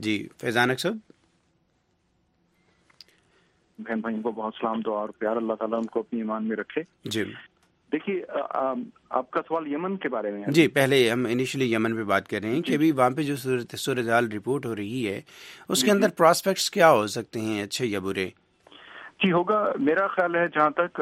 جی فیضان اکسب. بہن بھائیوں کو بہت سلام دعا اور پیار، اللہ تعالیٰ ان کو اپنی ایمان میں رکھے. جی دیکھیے آپ کا سوال یمن کے بارے میں ہے. جی پہلے ہم انیشلی یمن پہ بات کر رہے ہیں کہ ابھی وہاں پہ جو صورتحال رپورٹ ہو رہی ہے اس کے اندر پراسپیکٹس کیا ہو سکتے ہیں، اچھے یا برے؟ جی ہوگا، میرا خیال ہے جہاں تک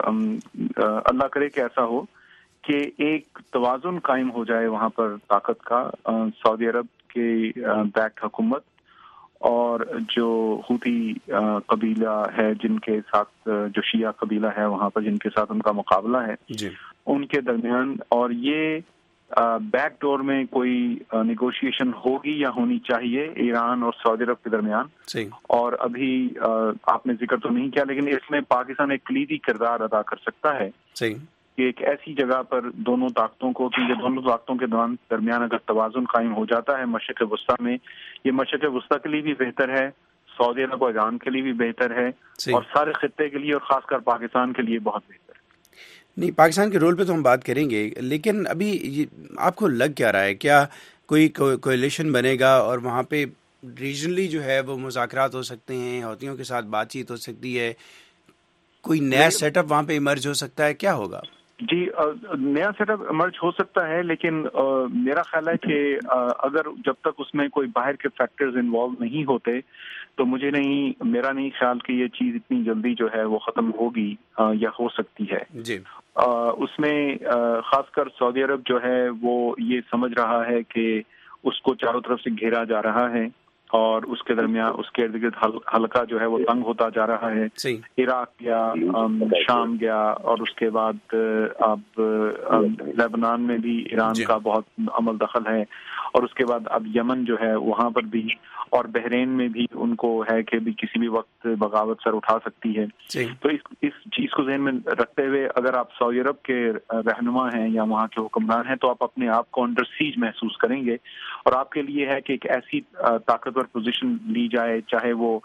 اللہ کرے کہ ایسا ہو کہ ایک توازن قائم ہو جائے وہاں پر طاقت کا. سعودی عرب کی بیک حکومت اور جو حوثی قبیلہ ہے جن کے ساتھ، جو شیعہ قبیلہ ہے وہاں پر جن کے ساتھ ان کا مقابلہ ہے، جی ان کے درمیان، اور یہ بیک ڈور میں کوئی نیگوشیشن ہوگی یا ہونی چاہیے ایران اور سعودی عرب کے درمیان. صحیح. اور ابھی آپ نے ذکر تو نہیں کیا لیکن اس میں پاکستان ایک کلیدی کردار ادا کر سکتا ہے. صحیح. کہ ایک ایسی جگہ پر دونوں طاقتوں کو، کیونکہ دونوں طاقتوں کے درمیان اگر توازن قائم ہو جاتا ہے مشرق وسطیٰ میں، یہ مشرق وسطیٰ کے لیے بھی بہتر ہے، سعودی عرب و ایران کے لیے بھی بہتر ہے، اور سارے خطے کے لیے اور خاص کر پاکستان کے لیے بہت بہتر ہے. نہیں، پاکستان کے رول پہ تو ہم بات کریں گے، لیکن ابھی آپ کو لگ کیا رہا ہے، کیا کوئی کولیشن بنے گا اور وہاں پہ ریجنلی جو ہے وہ مذاکرات ہو سکتے ہیں، حوثیوں کے ساتھ بات چیت ہو سکتی ہے، کوئی نیا سیٹ اپ وہاں پہ ایمرج ہو سکتا ہے، کیا ہوگا؟ جی نیا سیٹ اپ ایمرج ہو سکتا ہے، لیکن میرا خیال ہے کہ اگر جب تک اس میں کوئی باہر کے فیکٹرز انوالو نہیں ہوتے تو میرا نہیں خیال کہ یہ چیز اتنی جلدی جو ہے وہ ختم ہوگی یا ہو سکتی ہے. جی اس میں خاص کر سعودی عرب جو ہے وہ یہ سمجھ رہا ہے کہ اس کو چاروں طرف سے گھیرا جا رہا ہے اور اس کے درمیان اس کے ارد گرد حلقہ جو ہے وہ تنگ ہوتا جا رہا ہے. عراق گیا، شام گیا، اور اس کے بعد اب لیبنان میں بھی ایران کا بہت عمل دخل ہے، اور اس کے بعد اب یمن جو ہے وہاں پر بھی، اور بحرین میں بھی ان کو ہے کہ بھی کسی بھی وقت بغاوت سر اٹھا سکتی ہے. تو اس چیز کو ذہن میں رکھتے ہوئے اگر آپ سعودی عرب کے رہنما ہیں یا وہاں کے حکمران ہیں تو آپ اپنے آپ کو انڈر سیج محسوس کریں گے، اور آپ کے لیے ہے کہ ایک ایسی طاقتور پوزیشن لی جائے، چاہے وہ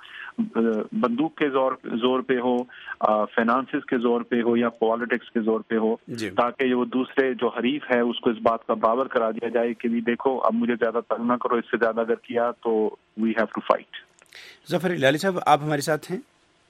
بندوق کے زور پہ ہو، فائنانسز کے زور پہ ہو، یا پالیٹکس کے زور پہ ہو، تاکہ وہ دوسرے جو حریف ہے اس کو اس بات کا باور کرا دیا جائے کہ دیکھو اب مجھے زیادہ تنگ نہ کرو، اس سے زیادہ اگر کیا تو we have to fight. Zafar Hilali sahab, آپ ہمارے ساتھ ہیں؟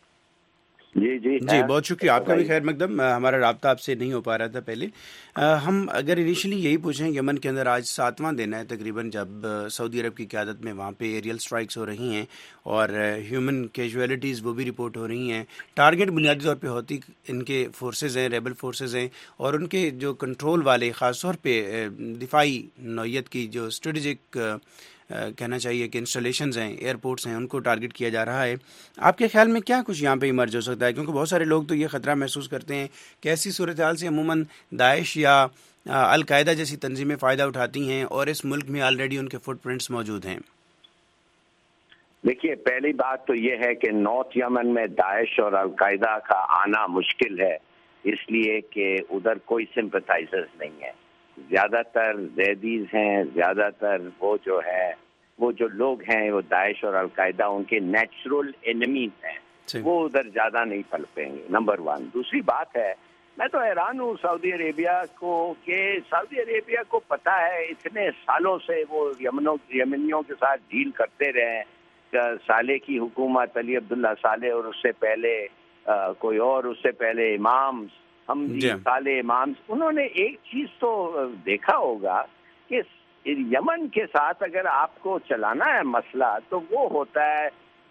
جی بہت شکریہ آپ کا بھی. خیر مقدم، ہمارا رابطہ آپ سے نہیں ہو پا رہا تھا پہلے. ہم اگر انیشلی یہی پوچھیں، یمن کے اندر آج 7واں دن ہے تقریباً جب سعودی عرب کی قیادت میں وہاں پہ ایریل سٹرائکس ہو رہی ہیں اور ہیومن کیجویلٹیز وہ بھی رپورٹ ہو رہی ہیں. ٹارگٹ بنیادی طور پہ ہوتی ان کے فورسز ہیں، ریبل فورسز ہیں، اور ان کے جو کنٹرول والے خاص طور پہ دفاعی نوعیت کی جو اسٹریٹجک کہنا چاہیے کہ انسٹالیشنز ہیں، ایئرپورٹس ہیں، ان کو ٹارگٹ کیا جا رہا ہے. آپ کے خیال میں کیا کچھ یہاں پہ ایمرج ہو سکتا ہے؟ کیونکہ بہت سارے لوگ تو یہ خطرہ محسوس کرتے ہیں کہ ایسی صورتحال سے عموماً داعش یا القاعدہ جیسی تنظیمیں فائدہ اٹھاتی ہیں، اور اس ملک میں آلریڈی ان کے فٹ پرنٹس موجود ہیں. دیکھیے، پہلی بات تو یہ ہے کہ نارتھ یمن میں داعش اور القاعدہ کا آنا مشکل ہے، اس لیے کہ ادھر کوئی سمپتھائزرز نہیں ہیں. زیادہ تر زیدیز ہیں، زیادہ تر وہ جو لوگ ہیں وہ داعش اور القاعدہ ان کے نیچرل انیمیز ہیں، وہ ادھر زیادہ نہیں پلپیں گے. نمبر 1. دوسری بات ہے، میں تو حیران ہوں سعودی عربیہ کو کہ سعودی عربیہ کو پتہ ہے اتنے سالوں سے وہ یمنیوں کے ساتھ ڈیل کرتے رہے ہیں. صالح کی حکومت، علی عبداللہ صالح، اور اس سے پہلے کوئی اور، اس سے پہلے امام حمدی صالح امام، انہوں نے ایک چیز تو دیکھا ہوگا کہ یمن کے ساتھ اگر آپ کو چلانا ہے مسئلہ تو وہ ہوتا ہے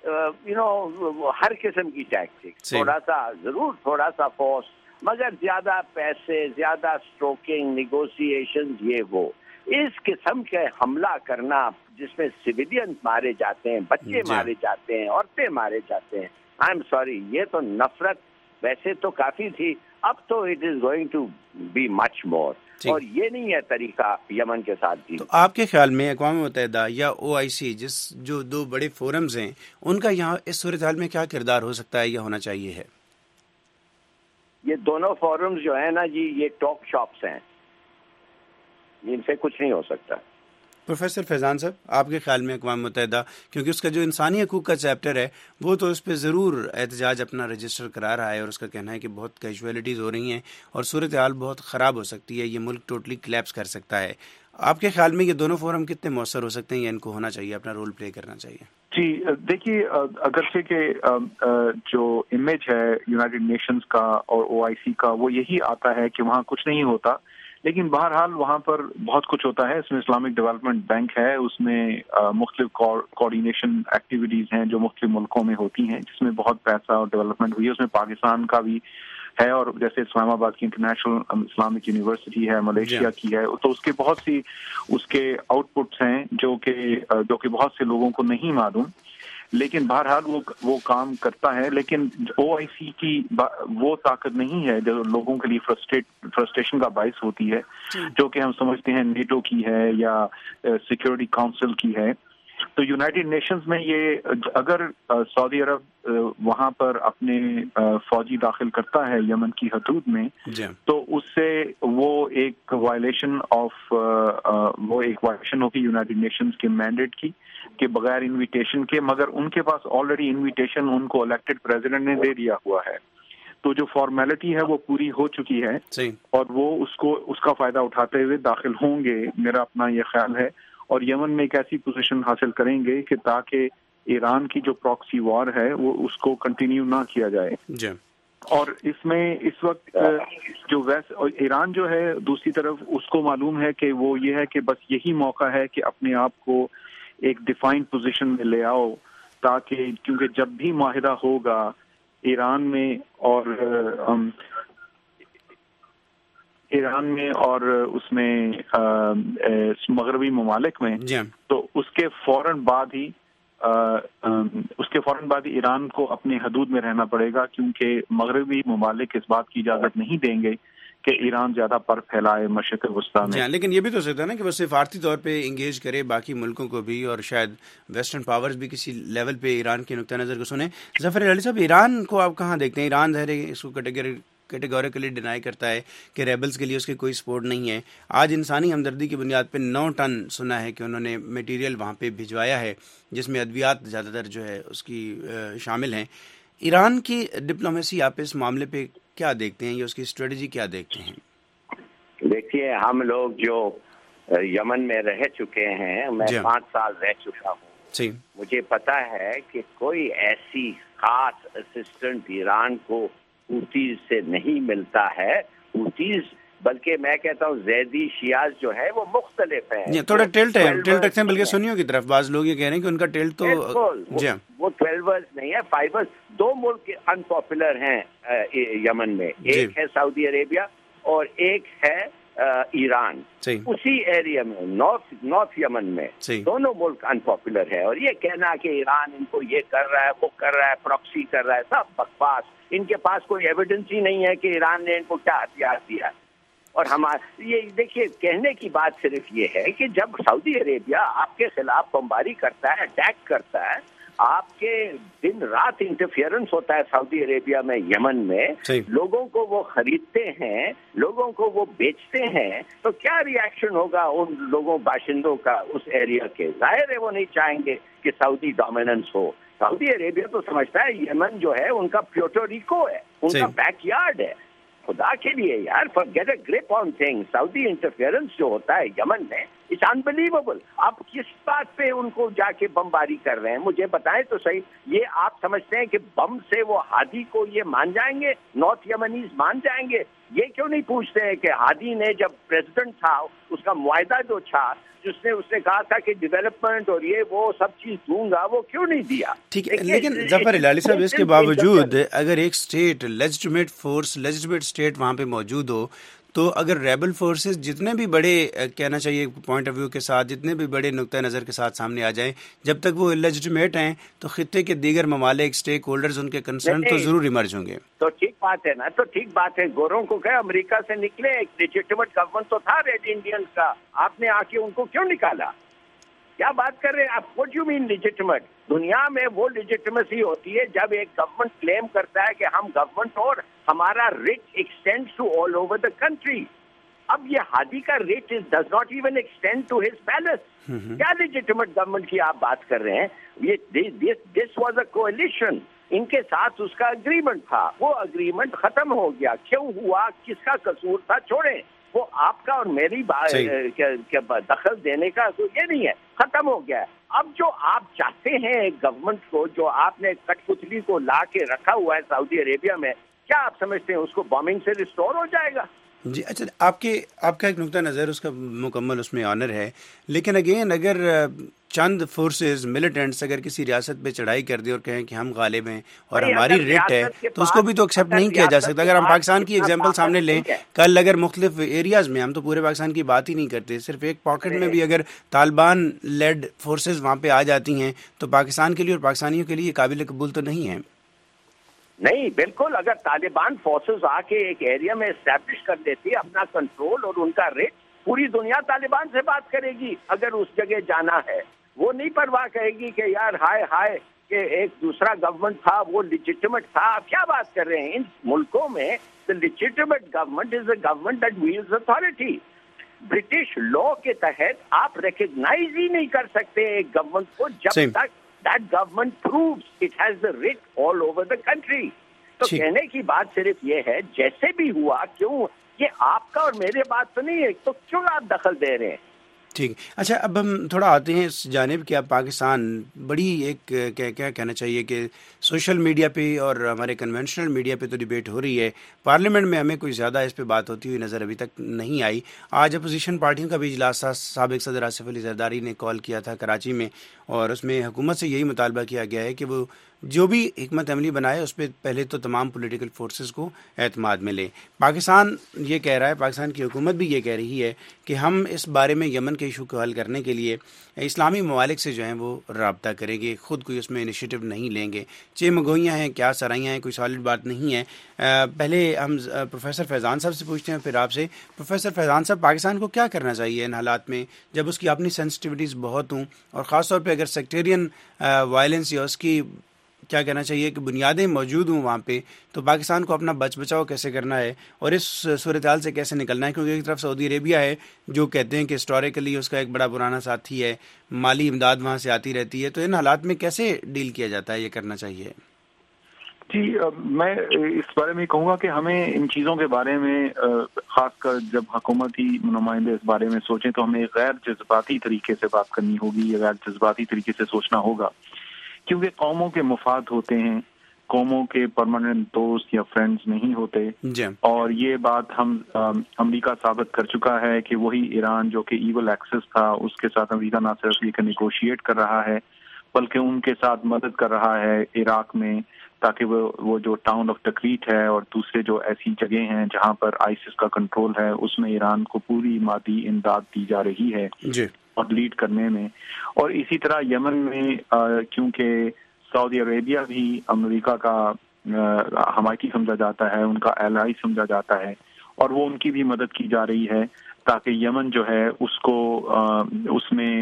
ہر قسم کی ٹیکٹک، تھوڑا سا فورس، مگر زیادہ پیسے، زیادہ اسٹروکنگ، نیگوسیشن، یہ وہ اس قسم کے حملہ کرنا جس میں سویلین مارے جاتے ہیں، بچے مارے جاتے ہیں، عورتیں مارے جاتے ہیں. آئی ایم سوری، یہ تو نفرت ویسے تو کافی تھی، اب تو it is going to be much more, اور یہ نہیں ہے طریقہ یمن کے ساتھ بھی. تو آپ کے خیال میں اقوام متحدہ یا OIC جو 2 بڑے فورمز ہیں، ان کا یہاں اس صورتحال میں کیا کردار ہو سکتا ہے یا ہونا چاہیے ہے؟ یہ دونوں فورمز جو ہیں نا جی، یہ ٹاک شاپس ہیں، ان سے کچھ نہیں ہو سکتا. پروفیسر فیضان صاحب، آپ کے خیال میں اقوام متحدہ، کیونکہ اس کا جو انسانی حقوق کا چیپٹر ہے وہ تو اس پہ ضرور احتجاج اپنا رجسٹر کرا رہا ہے، اور اس کا کہنا ہے کہ بہت کیجویلٹیز ہو رہی ہیں اور صورتحال بہت خراب ہو سکتی ہے، یہ ملک ٹوٹلی کلیپس کر سکتا ہے. آپ کے خیال میں یہ دونوں فورم کتنے مؤثر ہو سکتے ہیں یا ان کو ہونا چاہیے، اپنا رول پلے کرنا چاہیے؟ جی دیکھیے، اگرچہ کہ جو امیج ہے یونائٹڈ نیشنز کا اور OIC کا وہ یہی آتا ہے کہ وہاں کچھ نہیں ہوتا، لیکن بہرحال وہاں پر بہت کچھ ہوتا ہے. اس میں اسلامک ڈیولپمنٹ بینک ہے، اس میں مختلف کوآرڈینیشن ایکٹیویٹیز ہیں جو مختلف ملکوں میں ہوتی ہیں، جس میں بہت پیسہ اور ڈیولپمنٹ ہوئی ہے. اس میں پاکستان کا بھی ہے، اور جیسے اسلام آباد کی انٹرنیشنل اسلامک یونیورسٹی ہے، ملیشیا کی ہے، تو اس کے بہت سی اس کے آؤٹ پٹس ہیں جو کہ بہت سے لوگوں کو نہیں معلوم، لیکن بہرحال وہ کام کرتا ہے. لیکن OIC کی وہ طاقت نہیں ہے جو لوگوں کے لیے فرسٹریشن کا باعث ہوتی ہے، جو کہ ہم سمجھتے ہیں نیٹو کی ہے یا سیکورٹی کاؤنسل کی ہے. تو یونائٹڈ نیشنز میں یہ اگر سعودی عرب وہاں پر اپنے فوجی داخل کرتا ہے یمن کی حدود میں، تو اس سے وہ ایک وائلیشن ہوگی یونائٹڈ نیشنز کے مینڈیٹ کی، کہ بغیر انویٹیشن کے، مگر ان کے پاس آلریڈی انویٹیشن ان کو الیکٹڈ پریزیڈنٹ نے دے دیا ہوا ہے. تو جو فارمیلٹی ہے وہ پوری ہو چکی ہے، اور وہ اس کا فائدہ اٹھاتے ہوئے داخل ہوں گے، میرا اپنا یہ خیال ہے. اور یمن میں ایک ایسی پوزیشن حاصل کریں گے کہ تاکہ ایران کی جو پراکسی وار ہے وہ اس کو کنٹینیو نہ کیا جائے. اور اس میں اس وقت جو ایران جو ہے دوسری طرف اس کو معلوم ہے کہ وہ یہ ہے کہ بس یہی موقع ہے کہ اپنے آپ کو ایک ڈیفائنڈ پوزیشن میں لے آؤ، تاکہ کیونکہ جب بھی معاہدہ ہوگا ایران میں اور اس میں مغربی ممالک میں، تو اس کے فوراً بعد ہی ایران کو اپنے حدود میں رہنا پڑے گا، کیونکہ مغربی ممالک اس بات کی اجازت نہیں دیں گے کہ ایران زیادہ پر پھیلائے مشرق وسطیٰ میں. لیکن یہ بھی تو ہو سکتا ہے نا کہ وہ سفارتی طور پہ انگیج کرے باقی ملکوں کو بھی، اور شاید ویسٹرن پاورز بھی کسی لیول پہ ایران کے نقطہ نظر کو سنیں. ظفر علی صاحب، ایران کو آپ کہاں دیکھتے ہیں؟ ایران ظاہر ہے اس کو کیٹیگوریکلی ڈینائی کرتا ہے کہ ریبلز کے لیے اس کی کوئی سپورٹ نہیں ہے. آج انسانی ہمدردی کی بنیاد پہ 9 ٹن سنا ہے کہ انہوں نے میٹیریل وہاں پہ بھجوایا ہے، جس میں ادویات زیادہ تر جو ہے اس کی شامل ہیں. ایران کی ڈپلومیسی آپ اس معاملے پہ کیا دیکھتے ہیں، یا اس کی اسٹریٹجی کیا دیکھتے ہیں؟ دیکھیے، ہم لوگ جو یمن میں رہ چکے ہیں، میں 5 سال رہ چکا ہوں، مجھے پتا ہے کہ کوئی ایسی خاص اسسٹنٹ ایران کو حوثیز سے نہیں ملتا ہے. حوثیز بلکہ میں کہتا ہوں زیدی شیعہ جو ہے وہ مختلف ہیں، تھوڑا ٹلٹ رکھتے ہیں، بلکہ سنیوں کی طرف بعض لوگ یہ کہہ رہے ہیں کہ ان کا ٹلٹ تو وہ 12 نہیں ہے، 5. 2 ملک انپاپولر ہیں یمن میں، ایک ہے سعودی عربیہ اور ایک ہے ایران. اسی ایریا میں نارتھ یمن میں دونوں ملک انپاپولر ہے. اور یہ کہنا کہ ایران ان کو یہ کر رہا ہے، وہ کر رہا ہے، پراکسی کر رہا ہے، سب بکواس. ان کے پاس کوئی ایویڈنس ہی نہیں ہے کہ ایران نے ان کو کیا ہتھیار دیا. اور یہ دیکھیے، کہنے کی بات صرف یہ ہے کہ جب سعودی عربیہ آپ کے خلاف بمباری کرتا ہے، اٹیک کرتا ہے، آپ کے دن رات انٹرفیئرنس ہوتا ہے سعودی عربیہ میں، یمن میں، لوگوں کو وہ خریدتے ہیں، لوگوں کو وہ بیچتے ہیں، تو کیا ری ایکشن ہوگا ان لوگوں باشندوں کا اس ایریا کے؟ ظاہر ہے وہ نہیں چاہیں گے کہ سعودی ڈومیننس ہو. سعودی عربیہ تو سمجھتا ہے یمن جو ہے ان کا پیوٹو ریکو ہے، ان کا بیک یارڈ ہے. خدا کے لیے یار، get a grip on thing. Saudi interference جو ہوتا ہے یمن میں، اٹس انبلیویبل. آپ کس بات پہ ان کو جا کے بمباری کر رہے ہیں؟ مجھے بتائیں تو صحیح. یہ آپ سمجھتے ہیں کہ بم سے وہ ہادی کو یہ مان جائیں گے؟ نارتھ یمنیز مان جائیں گے؟ یہ کیوں نہیں پوچھتے ہیں کہ ہادی نے جب پریزیڈنٹ تھا، اس کا معاہدہ جو تھا، جس نے کہا تھا کہ ڈیولپمنٹ اور یہ وہ سب چیز دوں گا، وہ کیوں نہیں دیا؟ ٹھیک ہے، لیکن ظفر علی صاحب، اس کے باوجود اگر ایک اسٹیٹ لیجٹمیٹ اسٹیٹ وہاں پہ موجود ہو، تو اگر ریبل فورسز جتنے بھی بڑے کہنا چاہیے پوائنٹ آف ویو کے ساتھ، جتنے بھی بڑے نقطہ نظر کے ساتھ سامنے آ جائیں، جب تک وہ لیجٹمیٹ ہیں تو خطے کے دیگر ممالک، اسٹیک ہولڈرز، ان کے کنسرن تو ضرور ایمرج ہوں گے. تو ٹھیک بات ہے نا، تو ٹھیک بات ہے. گوروں کو کہ امریکہ سے نکلے، ایک لیجٹمیٹ گورنمنٹ تو تھا ریڈ انڈینز کا، آپ نے آ کے ان کو کیوں نکالا؟ کیا بات کر رہے ہیں آپ؟ What you mean legitimate? دنیا میں وہ لیجٹمیسی ہوتی ہے جب ایک گورنمنٹ کلیم کرتا ہے کہ ہم گورنمنٹ اور ہمارا reach extend to all over the country. اب یہ ہادی کا reach does not even extend to his palace. کیا لیجٹمیٹ گورنمنٹ کی آپ بات کر رہے ہیں؟ یہ دس واز اے کولیشن. ان کے ساتھ اس کا اگریمنٹ تھا، وہ اگریمنٹ ختم ہو گیا. کیوں ہوا؟ کس کا قصور تھا؟ چھوڑیں. وہ آپ کا اور میری دخل دینے کا تو یہ نہیں ہے، ختم ہو گیا ہے. اب جو آپ چاہتے ہیں گورنمنٹ کو، جو آپ نے کٹ پتلی کو لا کے رکھا ہوا ہے سعودی عربیہ میں، کیا آپ سمجھتے ہیں اس کو بامبنگ سے ریسٹور ہو جائے گا؟ جی اچھا، آپ کا ایک نقطہ نظر اس کا مکمل اس میں آنر ہے، لیکن اگین اگر چند فورسز ملیٹنٹس اگر کسی ریاست پہ چڑھائی کر دیں اور کہیں کہ ہم غالب ہیں اور ہماری ریٹ ہے، تو اس کو بھی تو ایکسیپٹ نہیں کیا جا سکتا. اگر ہم پاکستان کی ایگزامپل سامنے لیں، کل اگر مختلف ایریاز میں، ہم تو پورے پاکستان کی بات ہی نہیں کرتے، صرف ایک پاکٹ میں بھی اگر طالبان لیڈ فورسز وہاں پہ آ جاتی ہیں تو پاکستان کے لیے اور پاکستانیوں کے لیے یہ قابل قبول تو نہیں ہے. نہیں، بالکل. اگر طالبان فورسز آ کے ایک ایریا میں اسٹیبلش کر دیتی ہے اپنا کنٹرول اور ان کا ریٹ، پوری دنیا طالبان سے بات کرے گی. اگر اس جگہ جانا ہے، وہ نہیں پرواہ کرے گی کہ یار ہائے کہ ایک دوسرا گورنمنٹ تھا وہ لیجیٹیمیٹ تھا. آپ کیا بات کر رہے ہیں؟ ان ملکوں میں the legitimate government is a government that wields authority. British law کے تحت آپ ریکگنائز ہی نہیں کر سکتے ایک گورنمنٹ کو جب تک that government proves it has the writ all over the country. تو کہنے کی بات صرف یہ ہے، جیسے بھی ہوا، کیوں یہ آپ کا اور میرے بات تو نہیں ہے، تو کیوں آپ دخل دے رہے ہیں؟ ٹھیک. اچھا، اب ہم تھوڑا آتے ہیں اس جانب کہ اب پاکستان بڑی ایک کیا کہنا چاہیے کہ سوشل میڈیا پہ اور ہمارے کنونشنل میڈیا پہ تو ڈیبیٹ ہو رہی ہے، پارلیمنٹ میں ہمیں کوئی زیادہ اس پہ بات ہوتی ہوئی نظر ابھی تک نہیں آئی. آج اپوزیشن پارٹیوں کا بھی اجلاس تھا، سابق صدر آصف علی زرداری نے کال کیا تھا کراچی میں، اور اس میں حکومت سے یہی مطالبہ کیا گیا ہے کہ وہ جو بھی حکمت عملی بنائے اس پہ پہلے تو تمام پولیٹیکل فورسز کو اعتماد میں لیں. پاکستان یہ کہہ رہا ہے، پاکستان کی حکومت بھی یہ کہہ رہی ہے کہ ہم اس بارے میں یمن کے ایشو کو حل کرنے کے لیے اسلامی ممالک سے جو ہیں وہ رابطہ کریں گے، خود کوئی اس میں انیشیٹو نہیں لیں گے. مگوئیاں ہیں، کیا سرائیاں ہیں، کوئی سالڈ بات نہیں ہے. پہلے ہم پروفیسر فیضان صاحب سے پوچھتے ہیں، پھر آپ سے. پروفیسر فیضان صاحب، پاکستان کو کیا کرنا چاہیے ان حالات میں جب اس کی اپنی سینسٹیوٹیز بہت ہوں، اور خاص طور پہ اگر سیکٹیرین وائلنس یا اس کی کیا کہنا چاہیے کہ بنیادیں موجود ہوں وہاں پہ، تو پاکستان کو اپنا بچاؤ کیسے کرنا ہے اور اس صورتحال سے کیسے نکلنا ہے؟ کیونکہ ایک طرف سعودی عربیہ ہے جو کہتے ہیں کہ ہسٹوریکلی اس کا ایک بڑا پرانا ساتھی ہے، مالی امداد وہاں سے آتی رہتی ہے. تو ان حالات میں کیسے ڈیل کیا جاتا ہے، یہ کرنا چاہیے؟ جی، میں اس بارے میں کہوں گا کہ ہمیں ان چیزوں کے بارے میں خاص کر جب حکومتی نمائندے اس بارے میں سوچیں تو ہمیں غیر جذباتی طریقے سے بات کرنی ہوگی یا غیر جذباتی طریقے سے سوچنا ہوگا، کیونکہ قوموں کے مفاد ہوتے ہیں، قوموں کے پرماننٹ دوست یا فرینڈز نہیں ہوتے. اور یہ بات ہم امریکہ ثابت کر چکا ہے کہ وہی ایران جو کہ ایول ایکسس تھا، اس کے ساتھ امریکہ نہ صرف یہ نیگوشیٹ کر رہا ہے بلکہ ان کے ساتھ مدد کر رہا ہے عراق میں، تاکہ وہ جو ٹاؤن آف تکریت ہے اور دوسرے جو ایسی جگہ ہیں جہاں پر آئیسس کا کنٹرول ہے، اس میں ایران کو پوری مادی امداد دی جا رہی ہے اور لیڈ کرنے میں. اور اسی طرح یمن میں کیونکہ سعودی عربیہ بھی امریکہ کا حمایتی سمجھا جاتا ہے، ان کا ایلائی سمجھا جاتا ہے، اور وہ ان کی بھی مدد کی جا رہی ہے تاکہ یمن جو ہے اس کو اس میں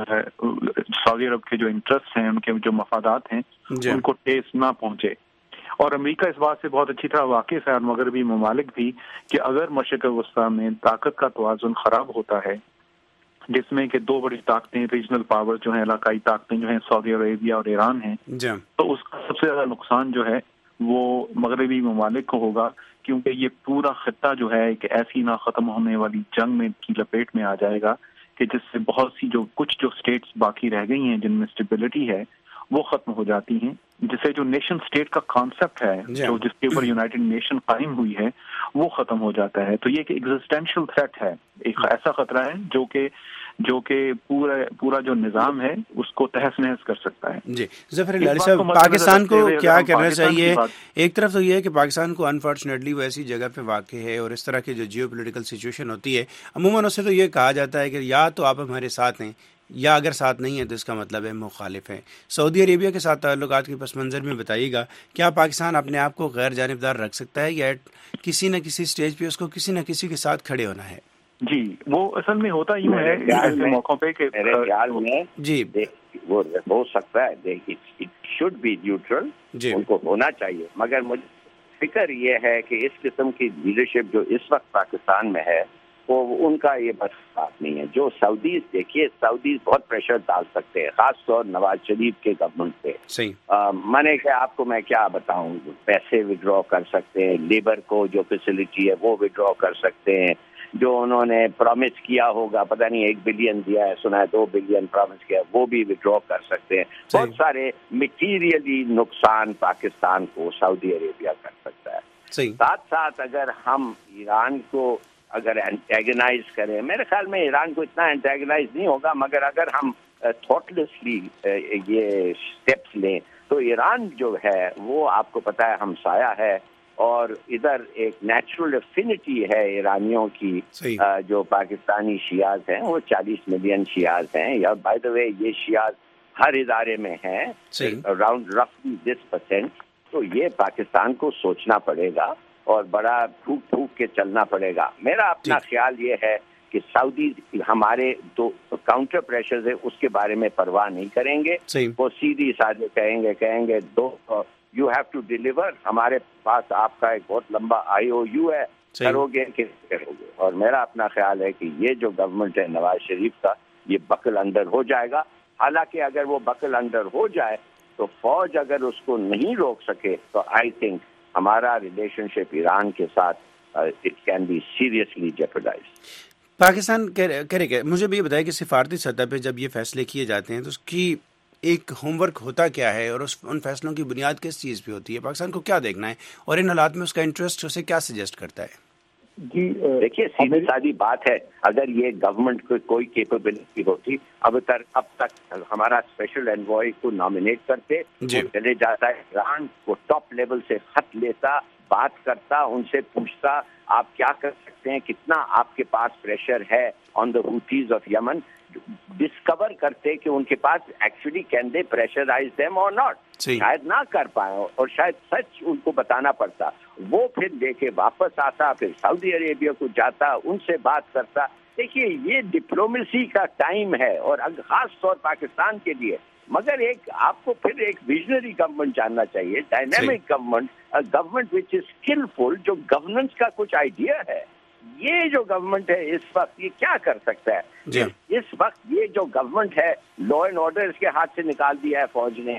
سعودی عرب کے جو انٹرسٹ ہیں، ان کے جو مفادات ہیں، ان کو ٹیس نہ پہنچے. اور امریکہ اس بات سے بہت اچھی طرح واقف ہے، اور مغربی ممالک بھی، کہ اگر مشرق وسطیٰ میں طاقت کا توازن خراب ہوتا ہے، جس میں کہ دو بڑی طاقتیں، ریجنل پاور جو ہیں، علاقائی طاقتیں جو ہیں سعودی عربیہ اور ایران ہیں، تو اس کا سب سے زیادہ نقصان جو ہے وہ مغربی ممالک کو ہوگا، کیونکہ یہ پورا خطہ جو ہے ایک ایسی نہ ختم ہونے والی جنگ میں کی لپیٹ میں آ جائے گا کہ جس سے بہت سی کچھ اسٹیٹس باقی رہ گئی ہیں جن میں اسٹیبلٹی ہے وہ ختم ہو جاتی ہیں، جسے جو نیشن اسٹیٹ کا کانسیپٹ ہے، جو جس کے اوپر یونائٹڈ نیشن قائم ہوئی ہے، وہ ختم ہو جاتا ہے. تو یہ ایک ایگزسٹینشیل تھریٹ ہے، ایک ایسا خطرہ ہے جو کہ پورا جو نظام ہے اس کو تہس نہس کر سکتا ہے. جی ظفر علی صاحب، پاکستان کو کیا کرنا چاہیے؟ ایک طرف تو یہ ہے کہ پاکستان کو انفارچونیٹلی وہ ایسی جگہ پہ واقع ہے، اور اس طرح کی جو جیو پولیٹیکل سچویشن ہوتی ہے عموماً اس سے تو یہ کہا جاتا ہے کہ یا تو آپ ہمارے ساتھ ہیں، یا اگر ساتھ نہیں ہے تو اس کا مطلب ہے مخالف ہیں. سعودی عربیہ کے ساتھ تعلقات کے پس منظر میں بتائیے گا، کیا پاکستان اپنے آپ کو غیر جانبدار رکھ سکتا ہے، یا کسی نہ کسی سٹیج پہ اس کو کسی نہ کسی کے ساتھ کھڑے ہونا ہے؟ جی، وہ اصل میں ہوتا یوں ہے ایسے موقعوں پہ کہ میرے خیال میں جی وہ ہو سکتا ہے، اٹ شوڈ بی نیوٹرل، ان کو ہونا چاہیے. مگر مجھے فکر یہ ہے کہ اس قسم کی لیڈرشپ جو اس وقت پاکستان میں ہے، وہ ان کا یہ بس بات نہیں ہے. جو سعودیز، دیکھیے سعودیز بہت پریشر ڈال سکتے ہیں، خاص طور نواز شریف کے گورنمنٹ پہ. میں نے کہ آپ کو میں کیا بتاؤں، پیسے وڈرا کر سکتے ہیں، لیبر کو جو فیسلٹی ہے وہ وڈرا کر سکتے ہیں، جو انہوں نے پرومس کیا ہوگا, پتہ نہیں 1 بلین دیا ہے, سنا ہے 2 بلین پرومس کیا, وہ بھی وڈرا کر سکتے ہیں. بہت سارے میٹیریلی نقصان پاکستان کو سعودی عربیہ کر سکتا ہے. ساتھ ساتھ اگر ہم ایران کو اگر اینٹیگنائز کریں, میرے خیال میں ایران کو اتنا اینٹیگنائز نہیں ہوگا, مگر اگر ہم تھاٹلیسلی یہ اسٹیپس لیں تو ایران جو ہے وہ آپ کو پتہ ہے ہمسایہ ہے, اور ادھر ایک نیچرل افینٹی ہے ایرانیوں کی. جو پاکستانی شیعہ ہیں وہ 40 ملین شیعہ ہیں, یا بائی دا وے یہ شیعہ ہر ادارے میں ہیں, اراؤنڈ رفلی 10%. تو یہ پاکستان کو سوچنا پڑے گا اور بڑا پھوک پھوک کے چلنا پڑے گا. میرا اپنا خیال یہ ہے کہ سعودی ہمارے دو کاؤنٹر پریشرز ہے اس کے بارے میں پرواہ نہیں کریں گے. وہ سیدھی سادے کہیں گے یو ہیو ٹو ڈیلیور, ہمارے پاس آپ کا ایک بہت لمبا IOU ہے, کرو گے کہ کرو گے. اور میرا اپنا خیال ہے کہ یہ جو گورنمنٹ ہے نواز شریف کا, یہ بکل اندر ہو جائے گا. حالانکہ اگر وہ بکل اندر ہو جائے تو فوج اگر اس کو نہیں روک سکے تو آئی تھنک ہمارا ریلیشن شپ ایران کے ساتھ it can be seriously jeopardised. Pakistan کرے گا. مجھے بھی یہ بتائیں کہ سفارتی سطح پہ جب یہ فیصلے کیے جاتے ہیں تو اس کی ایک ہوم ورک ہوتا کیا ہے, اور ان فیصلوں کی بنیاد کس چیز پہ ہوتی ہے؟ پاکستان کو کیا دیکھنا ہے, اور ان حالات میں اس کا انٹرسٹ اسے کیا سجیسٹ کرتا ہے؟ جی دیکھیے, سیدھی سادی بات ہے, اگر یہ گورنمنٹ کو کوئی کیپیبلٹی ہوتی, اب تک ہمارا اسپیشل انوائے کو نامینیٹ کرتے, چلے جاتا ہے ایران کو, ٹاپ لیول سے خط لیتا, بات کرتا, ان سے پوچھتا آپ کیا کر سکتے ہیں, کتنا آپ کے پاس پریشر ہے آن دا ہوتیز آف یمن, ڈسکور کرتے کہ ان کے پاس actually can they pressurise them اور ناٹ. شاید نہ کر پائے اور شاید سچ ان کو بتانا پڑتا. وہ پھر لے کے واپس آتا, پھر سعودی عربیہ کو جاتا, ان سے بات کرتا. دیکھیے یہ ڈپلومیسی کا ٹائم ہے, اور خاص طور پاکستان کے لیے. مگر ایک آپ کو پھر ایک ویژنری گورنمنٹ جاننا چاہیے, dynamic government, government which is skilful, جو گورننس کا کچھ آئیڈیا ہے. یہ جو گورنمنٹ ہے اس وقت یہ کیا کر سکتا ہے؟ اس وقت یہ جو گورنمنٹ ہے لا اینڈ آرڈر اس کے ہاتھ سے نکال دیا ہے فوج نے,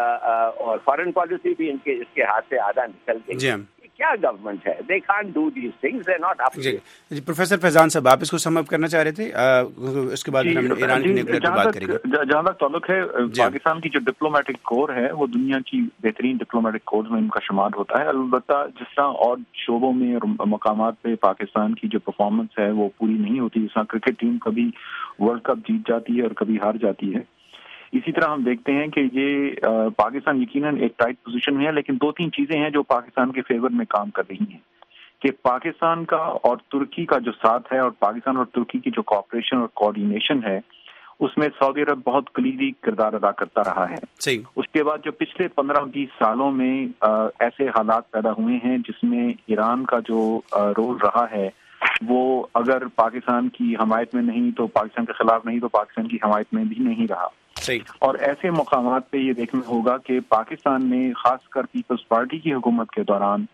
اور فارن پالیسی بھی اس کے ہاتھ سے آدھا نکل گئی. کیا گورنمنٹ ہے؟ they can't do these things, they're not up to it. جی پروفیسر فیضان صاحب, آپ اس کو سم اپ کرنا چاہ رہے تھے, اس کے بعد ہم ایران کی نیوکلیئر کی بات کریں گے. جہاں تک تعلق ہے پاکستان کی جو ڈپلومیٹک کور ہے وہ دنیا کی بہترین ڈپلومیٹک کورز میں ان کا شمار ہوتا ہے. البتہ جس طرح اور شعبوں میں اور مقامات پہ پاکستان کی جو پرفارمنس ہے وہ پوری نہیں ہوتی, جس طرح کرکٹ ٹیم کبھی ورلڈ کپ جیت جاتی ہے اور کبھی ہار جاتی ہے, اسی طرح ہم دیکھتے ہیں کہ یہ پاکستان یقیناً ایک ٹائٹ پوزیشن میں ہے. لیکن 2-3 چیزیں ہیں جو پاکستان کے فیور میں کام کر رہی ہیں, کہ پاکستان کا اور ترکی کا جو ساتھ ہے, اور پاکستان اور ترکی کی جو کوآپریشن اور کوآرڈینیشن ہے, اس میں سعودی عرب بہت کلیدی کردار ادا کرتا رہا ہے. اس کے بعد جو پچھلے 15-20 سالوں میں ایسے حالات پیدا ہوئے ہیں جس میں ایران کا جو رول رہا ہے وہ اگر پاکستان کی حمایت میں نہیں تو پاکستان کے خلاف نہیں تو پاکستان کی حمایت میں بھی نہیں رہا. اور ایسے مقامات پہ یہ دیکھنا ہوگا کہ پاکستان نے خاص کر پیپلز پارٹی کی حکومت کے دوران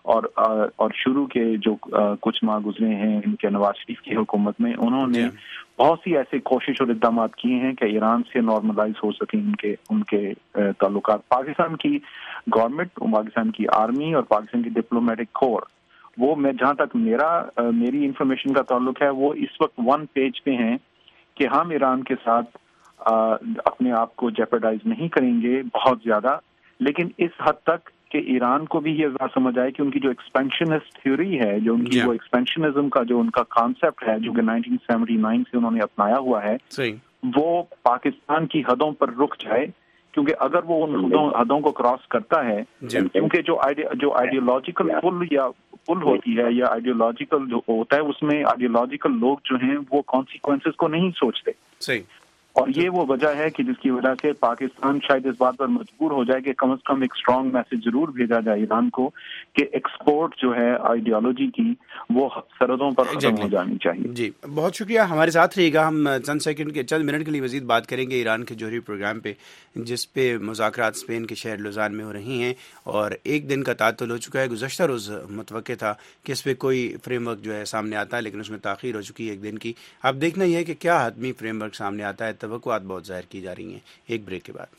اور شروع کے جو کچھ ماہ گزرے ہیں ان کے نواز شریف کی حکومت میں, انہوں نے بہت سی ایسے کوشش اور اقدامات کیے ہیں کہ ایران سے نارملائز ہو سکیں ان کے تعلقات. پاکستان کی گورنمنٹ, پاکستان کی آرمی اور پاکستان کی ڈپلومیٹک کور, وہ میں جہاں تک میری انفارمیشن کا تعلق ہے وہ اس وقت 1 پیج پہ ہیں کہ ہم ایران کے ساتھ اپنے آپ کو جیپرڈائز نہیں کریں گے بہت زیادہ, لیکن اس حد تک کہ ایران کو بھی یہ ذرا سمجھ آئے کہ ان کی جو ایکسپینشنسٹ تھیوری ہے, جو ان کی وہ ایکسپینشنزم کا جو ان کا کانسیپٹ ہے جو کہ 1979 سے انہوں نے اپنایا ہوا ہے, وہ پاکستان کی حدوں پر رک جائے. کیونکہ اگر وہ ان حدوں کو کراس کرتا ہے, کیونکہ جو آئیڈیولوجیکل پل ہوتی ہے یا آئیڈیولوجیکل جو ہوتا ہے اس میں آئیڈیولوجیکل لوگ جو ہیں وہ کانسیکوینسز کو نہیں سوچتے. اور یہ وہ وجہ ہے کہ جس کی وجہ سے پاکستان شاید اس بات پر مجبور ہو جائے کہ کم از کم ایک اسٹرانگ میسج ضرور بھیجا جائے ایران کو کہ ایکسپورٹ جو ہے آئیڈیالوجی کی وہ سرحدوں پر ختم ہو جانی چاہیے. جی بہت شکریہ, ہمارے ساتھ رہیے گا. ہم چند منٹ کے لیے مزید بات کریں گے ایران کے جوہری پروگرام پہ, جس پہ مذاکرات اسپین کے شہر لوزان میں ہو رہی ہیں, اور 1 دن کا تعطل ہو چکا ہے. گزشتہ روز متوقع تھا کہ اس پہ کوئی فریم ورک جو ہے سامنے آتا ہے, لیکن اس میں تاخیر ہو چکی ہے 1 دن کی. اب دیکھنا یہ ہے کہ کیا حتمی فریم ورک سامنے آتا ہے. توقعات بہت ظاہر کی جا رہی ہیں. ایک بریک کے بعد.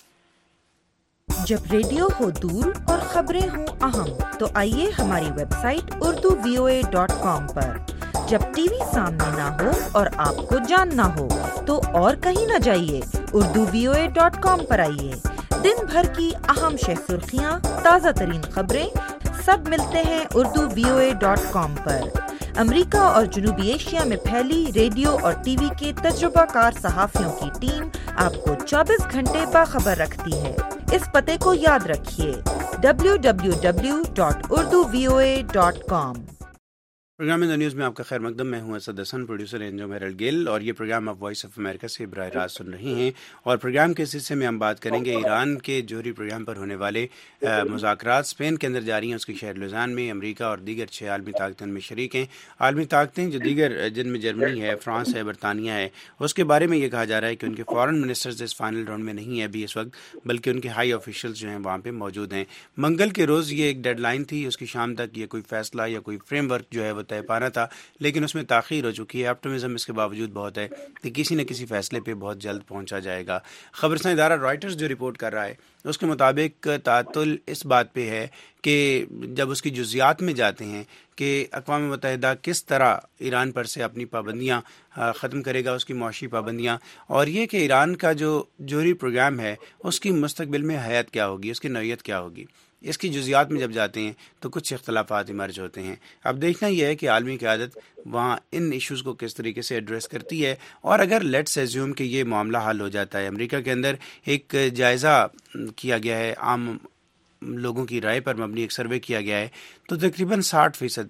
جب ریڈیو ہو دور اور خبریں ہوں اہم تو آئیے ہماری ویب سائٹ urduvoa.com پر جب ٹی وی سامنے نہ ہو اور آپ کو جاننا ہو تو اور کہیں نہ جائیے، urduvoa.com پر آئیے۔ دن بھر کی اہم شہ سرخیاں، تازہ ترین خبریں سب ملتے ہیں urduvoa.com پر۔ امریکہ اور جنوبی ایشیا میں پھیلی ریڈیو اور ٹی وی کے تجربہ کار صحافیوں کی ٹیم آپ کو 24 گھنٹے باخبر رکھتی ہے۔ اس پتے کو یاد رکھیے، www.urduvoa.com۔ پروگرام ان نیوز میں آپ کا خیر مقدم۔ میں ہوں اسد حسن، پروڈیوسر انجم ہیرل گل، اور یہ پروگرام آپ وائس آف امریکہ سے براہ راست سن رہے ہیں۔ اور پروگرام کے اس حصے میں ہم بات کریں گے ایران کے جوہری پروگرام پر ہونے والے مذاکرات اسپین کے اندر جاری ہیں، اس کے شہر لوزان میں۔ امریکہ اور دیگر 6 عالمی طاقتیں ان میں شریک ہیں۔ عالمی طاقتیں جو دیگر جن میں جرمنی ہے، فرانس ہے، برطانیہ ہے، اس کے بارے میں یہ کہا جا رہا ہے کہ ان کے فارن منسٹرز اس فائنل راؤنڈ میں نہیں ہے ابھی اس وقت، بلکہ ان کے ہائی آفیشلز جو ہیں وہاں پہ موجود ہیں۔ منگل کے روز یہ ایک ڈیڈ لائن تھی، اس کی شام تک یہ کوئی فیصلہ یا کوئی فریم ورک جو ہے وہ طے پانا تھا، لیکن اس میں تاخیر ہو چکی ہے۔ آپٹمزم اس کے باوجود بہت ہے کہ کسی نہ کسی فیصلے پہ بہت جلد پہنچا جائے گا۔ خبررساں ادارہ رائٹرز جو رپورٹ کر رہا ہے اس کے مطابق تعطل اس بات پہ ہے کہ جب اس کی جزیات میں جاتے ہیں کہ اقوام متحدہ کس طرح ایران پر سے اپنی پابندیاں ختم کرے گا، اس کی معاشی پابندیاں، اور یہ کہ ایران کا جو جوہری پروگرام ہے اس کی مستقبل میں حیات کیا ہوگی، اس کی نوعیت کیا ہوگی، اس کی جزیات میں جب جاتے ہیں تو کچھ اختلافات ایمرج ہوتے ہیں۔ اب دیکھنا یہ ہے کہ عالمی قیادت وہاں ان ایشوز کو کس طریقے سے ایڈریس کرتی ہے، اور اگر لیٹس ایزیوم کہ یہ معاملہ حل ہو جاتا ہے۔ امریکہ کے اندر ایک جائزہ کیا گیا ہے، عام لوگوں کی رائے پر مبنی ایک سروے کیا گیا ہے، تو تقریباً 60%،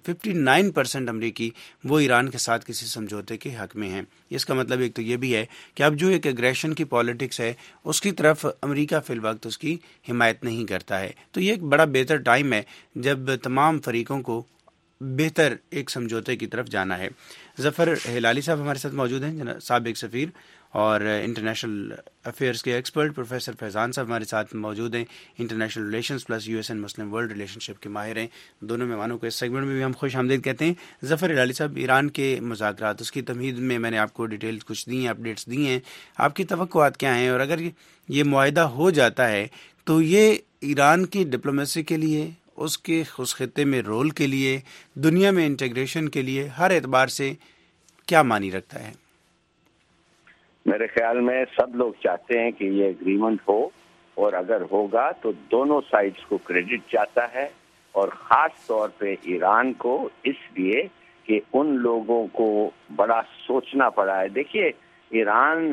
59% امریکی وہ ایران کے ساتھ کسی سمجھوتے کے حق میں ہیں۔ اس کا مطلب ایک تو یہ بھی ہے کہ اب جو ایک ایگریشن کی پالیٹکس ہے اس کی طرف امریکہ فی الوقت اس کی حمایت نہیں کرتا ہے۔ تو یہ ایک بڑا بہتر ٹائم ہے جب تمام فریقوں کو بہتر ایک سمجھوتے کی طرف جانا ہے۔ ظفر ہلالی صاحب ہمارے ساتھ موجود ہیں، سابق سفیر اور انٹرنیشنل افیئرز کے ایکسپرٹ۔ پروفیسر فیضان صاحب ہمارے ساتھ موجود ہیں، international relations plus US and Muslim world relationship کے ماہر ہیں۔ دونوں مہمانوں کو اس سیگمنٹ میں بھی ہم خوش آمدید کہتے ہیں۔ ظفر ہلالی صاحب، ایران کے مذاکرات، اس کی تمہید میں میں نے آپ کو ڈیٹیل کچھ دی ہیں، اپڈیٹس دی ہیں، آپ کی توقعات کیا ہیں؟ اور اگر یہ معاہدہ ہو جاتا ہے تو یہ ایران کی ڈپلومیسی کے لیے، اس کے اس خطے میں رول کے لیے، دنیا میں انٹیگریشن کے لیے ہر اعتبار سے کیا معنی رکھتا ہے؟ میرے خیال میں سب لوگ چاہتے ہیں کہ یہ ایگریمنٹ ہو، اور اگر ہوگا تو دونوں سائڈز کو کریڈٹ جاتا ہے، اور خاص طور پہ ایران کو، اس لیے کہ ان لوگوں کو بڑا سوچنا پڑا ہے۔ دیکھیے، ایران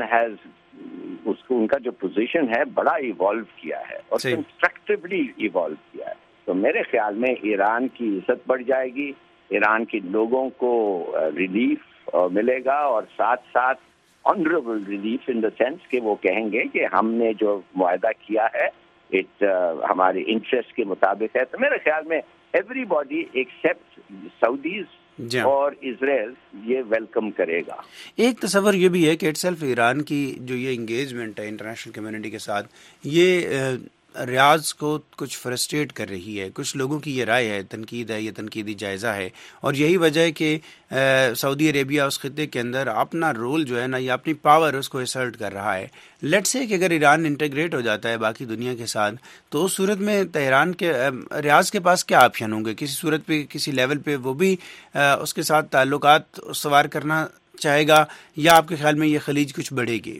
ان کا جو پوزیشن ہے بڑا ایوالو کیا ہے، اور کنسٹرکٹیولی ایوالو کیا ہے۔ تو میرے خیال میں ایران کی عزت بڑھ جائے گی، ایران کے لوگوں کو ریلیف ملے گا، اور ساتھ ساتھ honourable relief in the sense کہ وہ کہیں گے کہ ہم نے جو معاہدہ کیا ہے ہمارے انٹرسٹ کے مطابق ہے۔ تو میرے خیال میں ایوری باڈی ایکسپٹ سعودیز اور اسرائیل یہ ویلکم کرے گا۔ ایک تصور یہ بھی ہے کہ اٹ سیلف ایران کی جو یہ انگیجمنٹ ہے انٹرنیشنل کمیونٹی کے ساتھ، یہ ریاض کو کچھ فرسٹریٹ کر رہی ہے۔ کچھ لوگوں کی یہ رائے ہے، تنقید ہے، یہ تنقیدی جائزہ ہے، اور یہی وجہ ہے کہ سعودی عربیہ اس خطے کے اندر اپنا رول جو ہے نا، یا اپنی پاور اس کو اسرٹ کر رہا ہے۔ لیٹس سے کہ اگر ایران انٹیگریٹ ہو جاتا ہے باقی دنیا کے ساتھ، تو اس صورت میں تہران کے ریاض کے پاس کیا آپشن ہوں گے؟ کسی صورت پہ، کسی لیول پہ وہ بھی اس کے ساتھ تعلقات استوار کرنا چاہے گا، یا آپ کے خیال میں یہ خلیج کچھ بڑھے گی؟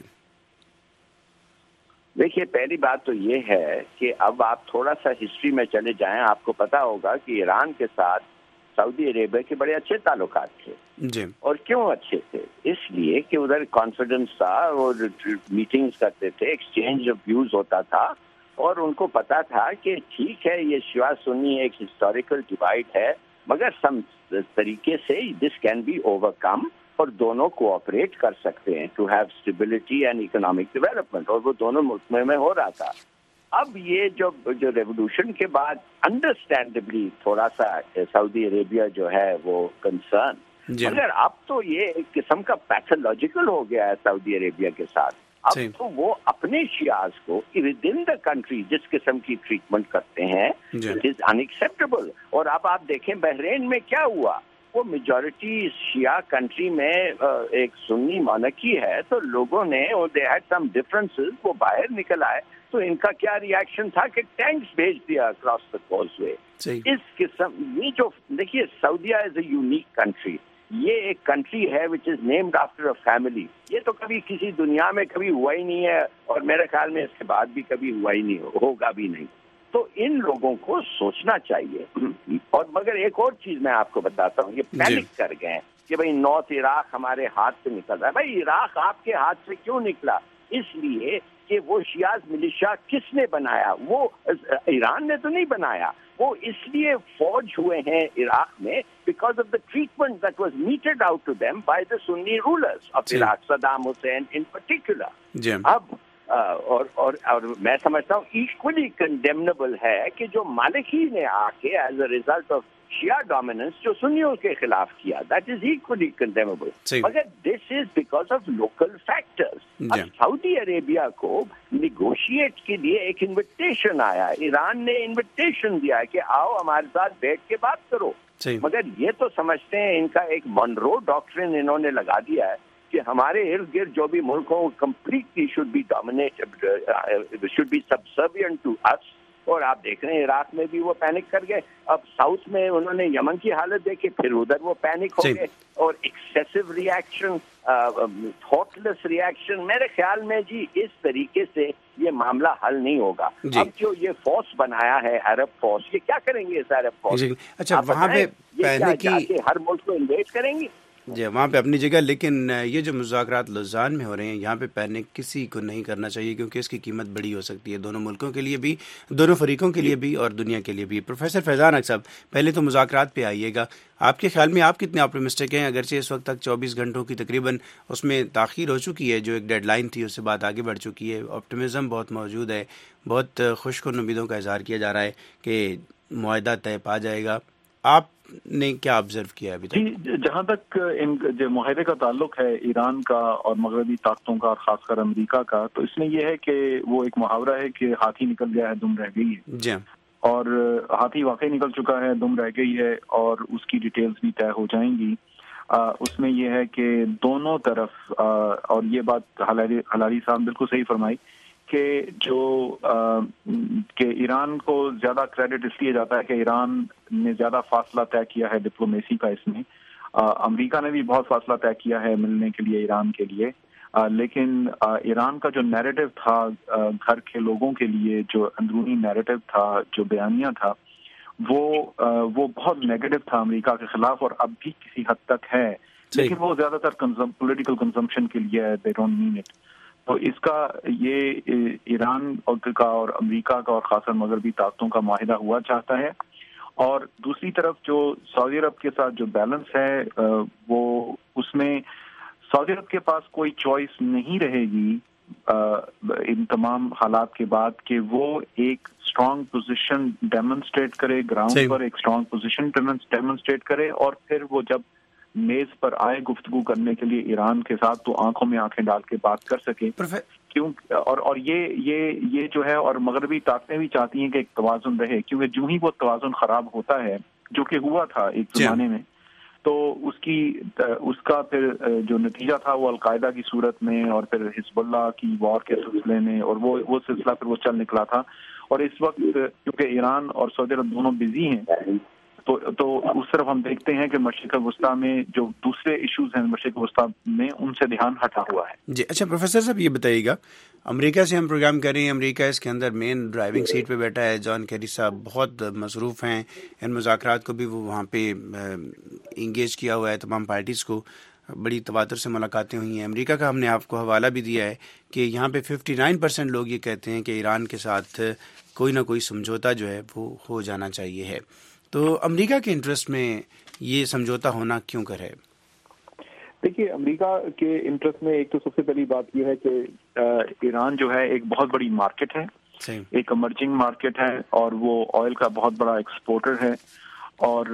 دیکھیے، پہلی بات تو یہ ہے کہ اب آپ تھوڑا سا ہسٹری میں چلے جائیں، آپ کو پتا ہوگا کہ ایران کے ساتھ سعودی عربیہ کے بڑے اچھے تعلقات تھے جی۔ اور کیوں اچھے تھے؟ اس لیے کہ ادھر کانفیڈنس تھا، اور میٹنگز کرتے تھے، ایکسچینج آف ویوز ہوتا تھا، اور ان کو پتا تھا کہ ٹھیک ہے یہ شیعہ سنی ایک ہسٹوریکل ڈیوائڈ ہے، مگر سم طریقے سے this can be overcome, اور دونوں کوآپریٹ کر سکتے ہیں to have stability and economic development, اور وہ دونوں ملک میں ہو رہا تھا۔ اب یہ جو ریولوشن کے بعد انڈرسٹینڈبلی تھوڑا سا سعودی عربیہ جو ہے وہ کنسرن، مگر اب تو یہ ایک قسم کا پیتھولوجیکل ہو گیا ہے سعودی عربیہ کے ساتھ۔ اب تو وہ اپنے شیعاز کو ود ان دا کنٹری جس قسم کی ٹریٹمنٹ کرتے ہیں، اٹ از ان ایکسیپٹیبل۔ اور اب آپ دیکھیں بحرین میں کیا ہوا، وہ میجورٹی شیعہ کنٹری میں ایک سنی مونارکی ہے، تو لوگوں نے دے ہیڈ سم ڈفرنسز، وہ باہر نکل آئے، تو ان کا کیا ریاکشن تھا کہ ٹینکس بھیج دیا اکراس دا کاز وے۔ اس قسم یہ جو دیکھیے، سعودیہ از اے یونیک کنٹری، یہ ایک کنٹری ہے which is named after a family. یہ تو کبھی کسی دنیا میں کبھی ہوا ہی نہیں ہے, اور میرے خیال میں اس کے بعد بھی کبھی ہوا ہی نہیں ہوگا بھی نہیں. تو ان لوگوں کو سوچنا چاہیے. اور مگر ایک اور چیز میں آپ کو بتاتا ہوں, یہ پینک کر گئے کہ بھئی نارتھ عراق ہمارے ہاتھ سے نکل رہا ہے. بھائی عراق آپ کے ہاتھ سے کیوں نکلا؟ اس لیے کہ وہ شیعہ ملیشیا کس نے بنایا؟ وہ ایران نے تو نہیں بنایا. وہ اس لیے فوج ہوئے ہیں عراق میں because of the treatment that was meted out to them by the Sunni rulers of Iraq, Saddam Hussein in particular. اب اور میں سمجھتا ہوں ایکولی کنڈیمنیبل ہے کہ جو مالکی نے آ کے as a result of Shia dominance جو سنیوں کے خلاف کیا, دیٹ از ایکولی کنڈیمنیبل. مگر this is because of local factors. اب سعودی عربیہ کو نیگوشیٹ کے لیے ایک انویٹیشن آیا, ایران نے انویٹیشن دیا کہ آؤ ہمارے ساتھ بیٹھ کے بات کرو. مگر یہ تو سمجھتے ہیں ان کا ایک مونرو ڈاکٹرن انہوں نے لگا دیا ہے کہ ہمارے ارد گرد جو بھی ملک ہوں completely should be dominate, should be subservient to us. اور آپ دیکھ رہے ہیں عراق میں بھی وہ پینک کر گئے. اب ساؤتھ میں انہوں نے یمن کی حالت دیکھی, پھر ادھر وہ پینک ہو گئے. اور excessive reaction, thoughtless reaction. میرے خیال میں جی اس طریقے سے یہ معاملہ حل نہیں ہوگا. اب جو یہ فورس بنایا ہے عرب فورس, یہ کیا کریں گے اس عرب فورس؟ اچھا, وہاں پہ پہلے کی ہر ملک کو انویٹ کریں گے. جی وہاں پہ اپنی جگہ, لیکن یہ جو مذاکرات لوزان میں ہو رہے ہیں یہاں پہ پینک کسی کو نہیں کرنا چاہیے, کیونکہ اس کی قیمت بڑی ہو سکتی ہے دونوں ملکوں کے لیے بھی, دونوں فریقوں کے لیے بھی اور دنیا کے لیے بھی. پروفیسر فیضان حق صاحب, پہلے تو مذاکرات پہ آئیے گا. آپ کے خیال میں آپ کتنے آپٹیمسٹک ہیں؟ اگرچہ اس وقت تک 24 گھنٹوں کی تقریباً اس میں تاخیر ہو چکی ہے, جو ایک ڈیڈ لائن تھی اس سے بات آگے بڑھ چکی ہے, آپٹیمزم بہت موجود ہے, بہت خوش کن امیدوں کا اظہار کیا جا رہا ہے کہ معاہدہ طے پا جائے گا. آپ نے کیا آبزرو کیا ابھی تک؟ جی, جہاں تک ان جو معاہدے کا تعلق ہے ایران کا اور مغربی طاقتوں کا اور خاص کر امریکہ کا, تو اس میں یہ ہے کہ وہ ایک محاورہ ہے کہ ہاتھی نکل گیا ہے دم رہ گئی ہے. جی, اور ہاتھی واقعی نکل چکا ہے, دم رہ گئی ہے, اور اس کی ڈیٹیلز بھی طے ہو جائیں گی. اس میں یہ ہے کہ دونوں طرف, اور یہ بات حلالی صاحب بالکل صحیح فرمائی کہ جو کہ ایران کو زیادہ کریڈٹ اس لیے جاتا ہے کہ ایران نے زیادہ فاصلہ طے کیا ہے ڈپلومیسی کا. اس میں امریکہ نے بھی بہت فاصلہ طے کیا ہے ملنے کے لیے ایران کے لیے, لیکن ایران کا جو نیریٹو تھا گھر کے لوگوں کے لیے, جو اندرونی نیریٹو تھا, جو بیانیہ تھا, وہ بہت نیگیٹو تھا امریکہ کے خلاف, اور اب بھی کسی حد تک ہے, لیکن وہ زیادہ تر پولیٹیکل کنزمپشن کے لیے ہے. They don't mean it. تو اس کا یہ ایران کا اور امریکہ کا اور خاص کر مغربی طاقتوں کا معاہدہ ہوا چاہتا ہے. اور دوسری طرف جو سعودی عرب کے ساتھ جو بیلنس ہے, وہ اس میں سعودی عرب کے پاس کوئی چوائس نہیں رہے گی ان تمام حالات کے بعد کہ وہ ایک اسٹرانگ پوزیشن ڈیمونسٹریٹ کرے گراؤنڈ پر, ایک اسٹرانگ پوزیشن ڈیمونسٹریٹ کرے, اور پھر وہ جب میز پر آئے گفتگو کرنے کے لیے ایران کے ساتھ تو آنکھوں میں آنکھیں ڈال کے بات کر سکے. کیوں اور یہ جو ہے, اور مغربی طاقتیں بھی چاہتی ہیں کہ ایک توازن رہے, کیونکہ جو ہی وہ توازن خراب ہوتا ہے, جو کہ ہوا تھا ایک زمانے میں, تو اس کا پھر جو نتیجہ تھا وہ القاعدہ کی صورت میں اور پھر حزب اللہ کی وار کے سلسلے میں, اور وہ سلسلہ پھر وہ چل نکلا تھا. اور اس وقت کیونکہ ایران اور سعودی عرب دونوں بزی ہیں, تو اس طرف ہم دیکھتے ہیں کہ مشرق وسطیٰ میں جو دوسرے ایشوز ہیں مشرق وسطیٰ میں, ان سے دھیان ہٹا ہوا ہے. جی اچھا پروفیسر صاحب, یہ بتائیے گا, امریکہ سے ہم پروگرام کر رہے ہیں, امریکہ اس کے اندر مین ڈرائیونگ سیٹ پہ بیٹھا ہے. جان کیری صاحب بہت مصروف ہیں ان مذاکرات کو بھی, وہ وہاں پہ انگیج کیا ہوا ہے تمام پارٹیز کو, بڑی تواتر سے ملاقاتیں ہوئی ہیں. امریکہ کا ہم نے آپ کو حوالہ بھی دیا ہے کہ یہاں پہ 59% لوگ یہ کہتے ہیں کہ ایران کے ساتھ کوئی نہ کوئی سمجھوتا جو ہے وہ ہو جانا چاہیے ہے. تو امریکہ کے انٹرسٹ میں یہ سمجھوتا ہونا کیوں کر ہے؟ دیکھیے, امریکہ کے انٹرسٹ میں ایک تو سب سے پہلی بات یہ ہے کہ ایران جو ہے ایک بہت بڑی مارکیٹ ہے, ایک ایمرجنگ مارکیٹ ہے, اور وہ آئل کا بہت بڑا ایکسپورٹر ہے. اور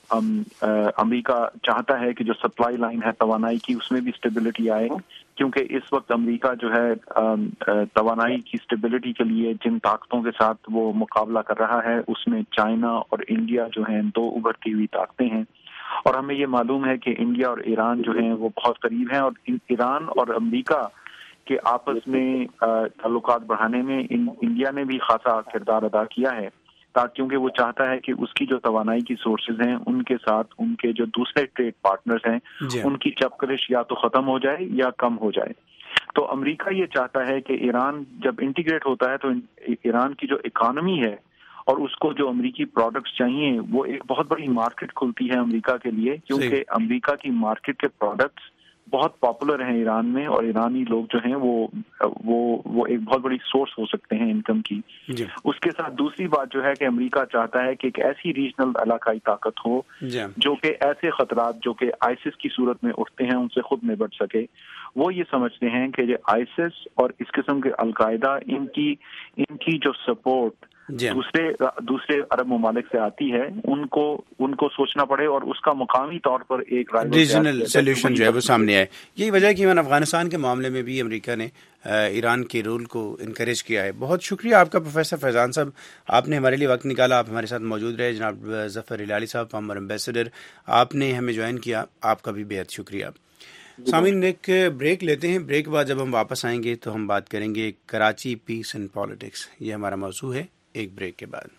امریکہ چاہتا ہے کہ جو سپلائی لائن ہے توانائی کی, اس میں بھی اسٹیبلٹی آئے, کیونکہ اس وقت امریکہ جو ہے توانائی کی اسٹیبلٹی کے لیے جن طاقتوں کے ساتھ وہ مقابلہ کر رہا ہے, اس میں چائنا اور انڈیا جو ہیں دو ابھرتی ہوئی طاقتیں ہیں. اور ہمیں یہ معلوم ہے کہ انڈیا اور ایران جو ہیں وہ بہت قریب ہیں, اور ایران اور امریکہ کے آپس میں تعلقات بڑھانے میں انڈیا نے بھی خاصا کردار ادا کیا ہے. کیونکہ وہ چاہتا ہے کہ اس کی جو توانائی کی سورسز ہیں ان کے ساتھ ان کے جو دوسرے ٹریڈ پارٹنرز ہیں ان کی چپکلش یا تو ختم ہو جائے یا کم ہو جائے. تو امریکہ یہ چاہتا ہے کہ ایران جب انٹیگریٹ ہوتا ہے تو ایران کی جو اکانومی ہے اور اس کو جو امریکی پروڈکٹس چاہیے وہ ایک بہت بڑی مارکیٹ کھلتی ہے امریکہ کے لیے, کیونکہ امریکہ کی مارکیٹ کے پروڈکٹس بہت پاپولر ہیں ایران میں, اور ایرانی لوگ جو ہیں وہ ایک بہت بڑی سورس ہو سکتے ہیں انکم کی. اس کے ساتھ دوسری بات جو ہے کہ امریکہ چاہتا ہے کہ ایک ایسی ریجنل علاقائی طاقت ہو جو کہ ایسے خطرات جو کہ آئسس کی صورت میں اٹھتے ہیں ان سے خود نبٹ سکے. وہ یہ سمجھتے ہیں کہ جو آئسس اور اس قسم کے القاعدہ ان کی جو سپورٹ دوسرے عرب ممالک سے آتی ہے ان کو سوچنا پڑے اور اس کا مقامی طور پر ایک ریجنل سولوشن جو ہے وہ سامنے آئے. یہی وجہ ہے کہ افغانستان کے معاملے میں بھی امریکہ نے ایران کے رول کو انکریج کیا ہے. بہت شکریہ آپ کا پروفیسر فیضان صاحب, آپ نے ہمارے لیے وقت نکالا, آپ ہمارے ساتھ موجود رہے. جناب ظفر ہلالی صاحب فارمر ایمبیسڈر, آپ نے ہمیں جوائن کیا, آپ کا بھی بہت شکریہ. سامعین ایک بریک لیتے ہیں, بریک کے بعد جب ہم واپس آئیں گے تو ہم بات کریں گے کراچی پیس اینڈ پالیٹکس, یہ ہمارا موضوع ہے. ایک بریک کے بعد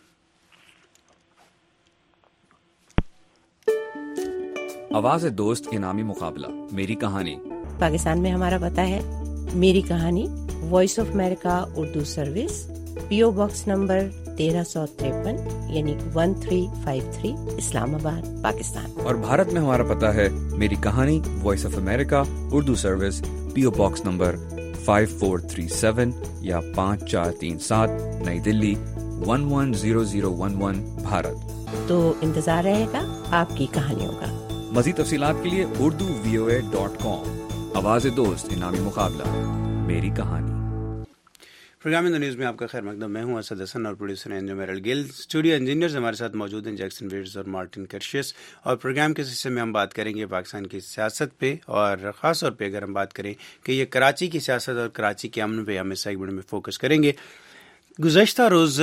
آواز دوست انعامی مقابلہ میری کہانی. پاکستان میں ہمارا پتہ ہے میری کہانی, Voice of America Urdu service, P O box number 1353 یعنی 1353 اسلام آباد پاکستان. اور بھارت میں ہمارا پتہ ہے میری کہانی, Voice of America Urdu service, P O box number 5437 یا 5437 نئی دلی 110011 بھارت. تو انتظار رہے گا آپ کی کہانیوں کا. مزید تفصیلات کے لیے urduvoa.com. آواز دوست انعامی مقابلہ میری کہانی. پروگرام ان نیوز میں آپ کا خیر مقدم. میں ہوں اسد حسن اور پروڈیوسر انجو میرل گل. اسٹوڈیو انجینئرز ہمارے ساتھ موجود ہیں جیکسن ویڈز اور مارٹن کرشیس. اور پروگرام کے حصے میں ہم بات کریں گے پاکستان کی سیاست پہ, اور خاص طور پہ اگر ہم بات کریں کہ یہ کراچی کی سیاست اور کراچی کے امن پہ ہم اس سیگمنٹ میں فوکس کریں گے. گزشتہ روز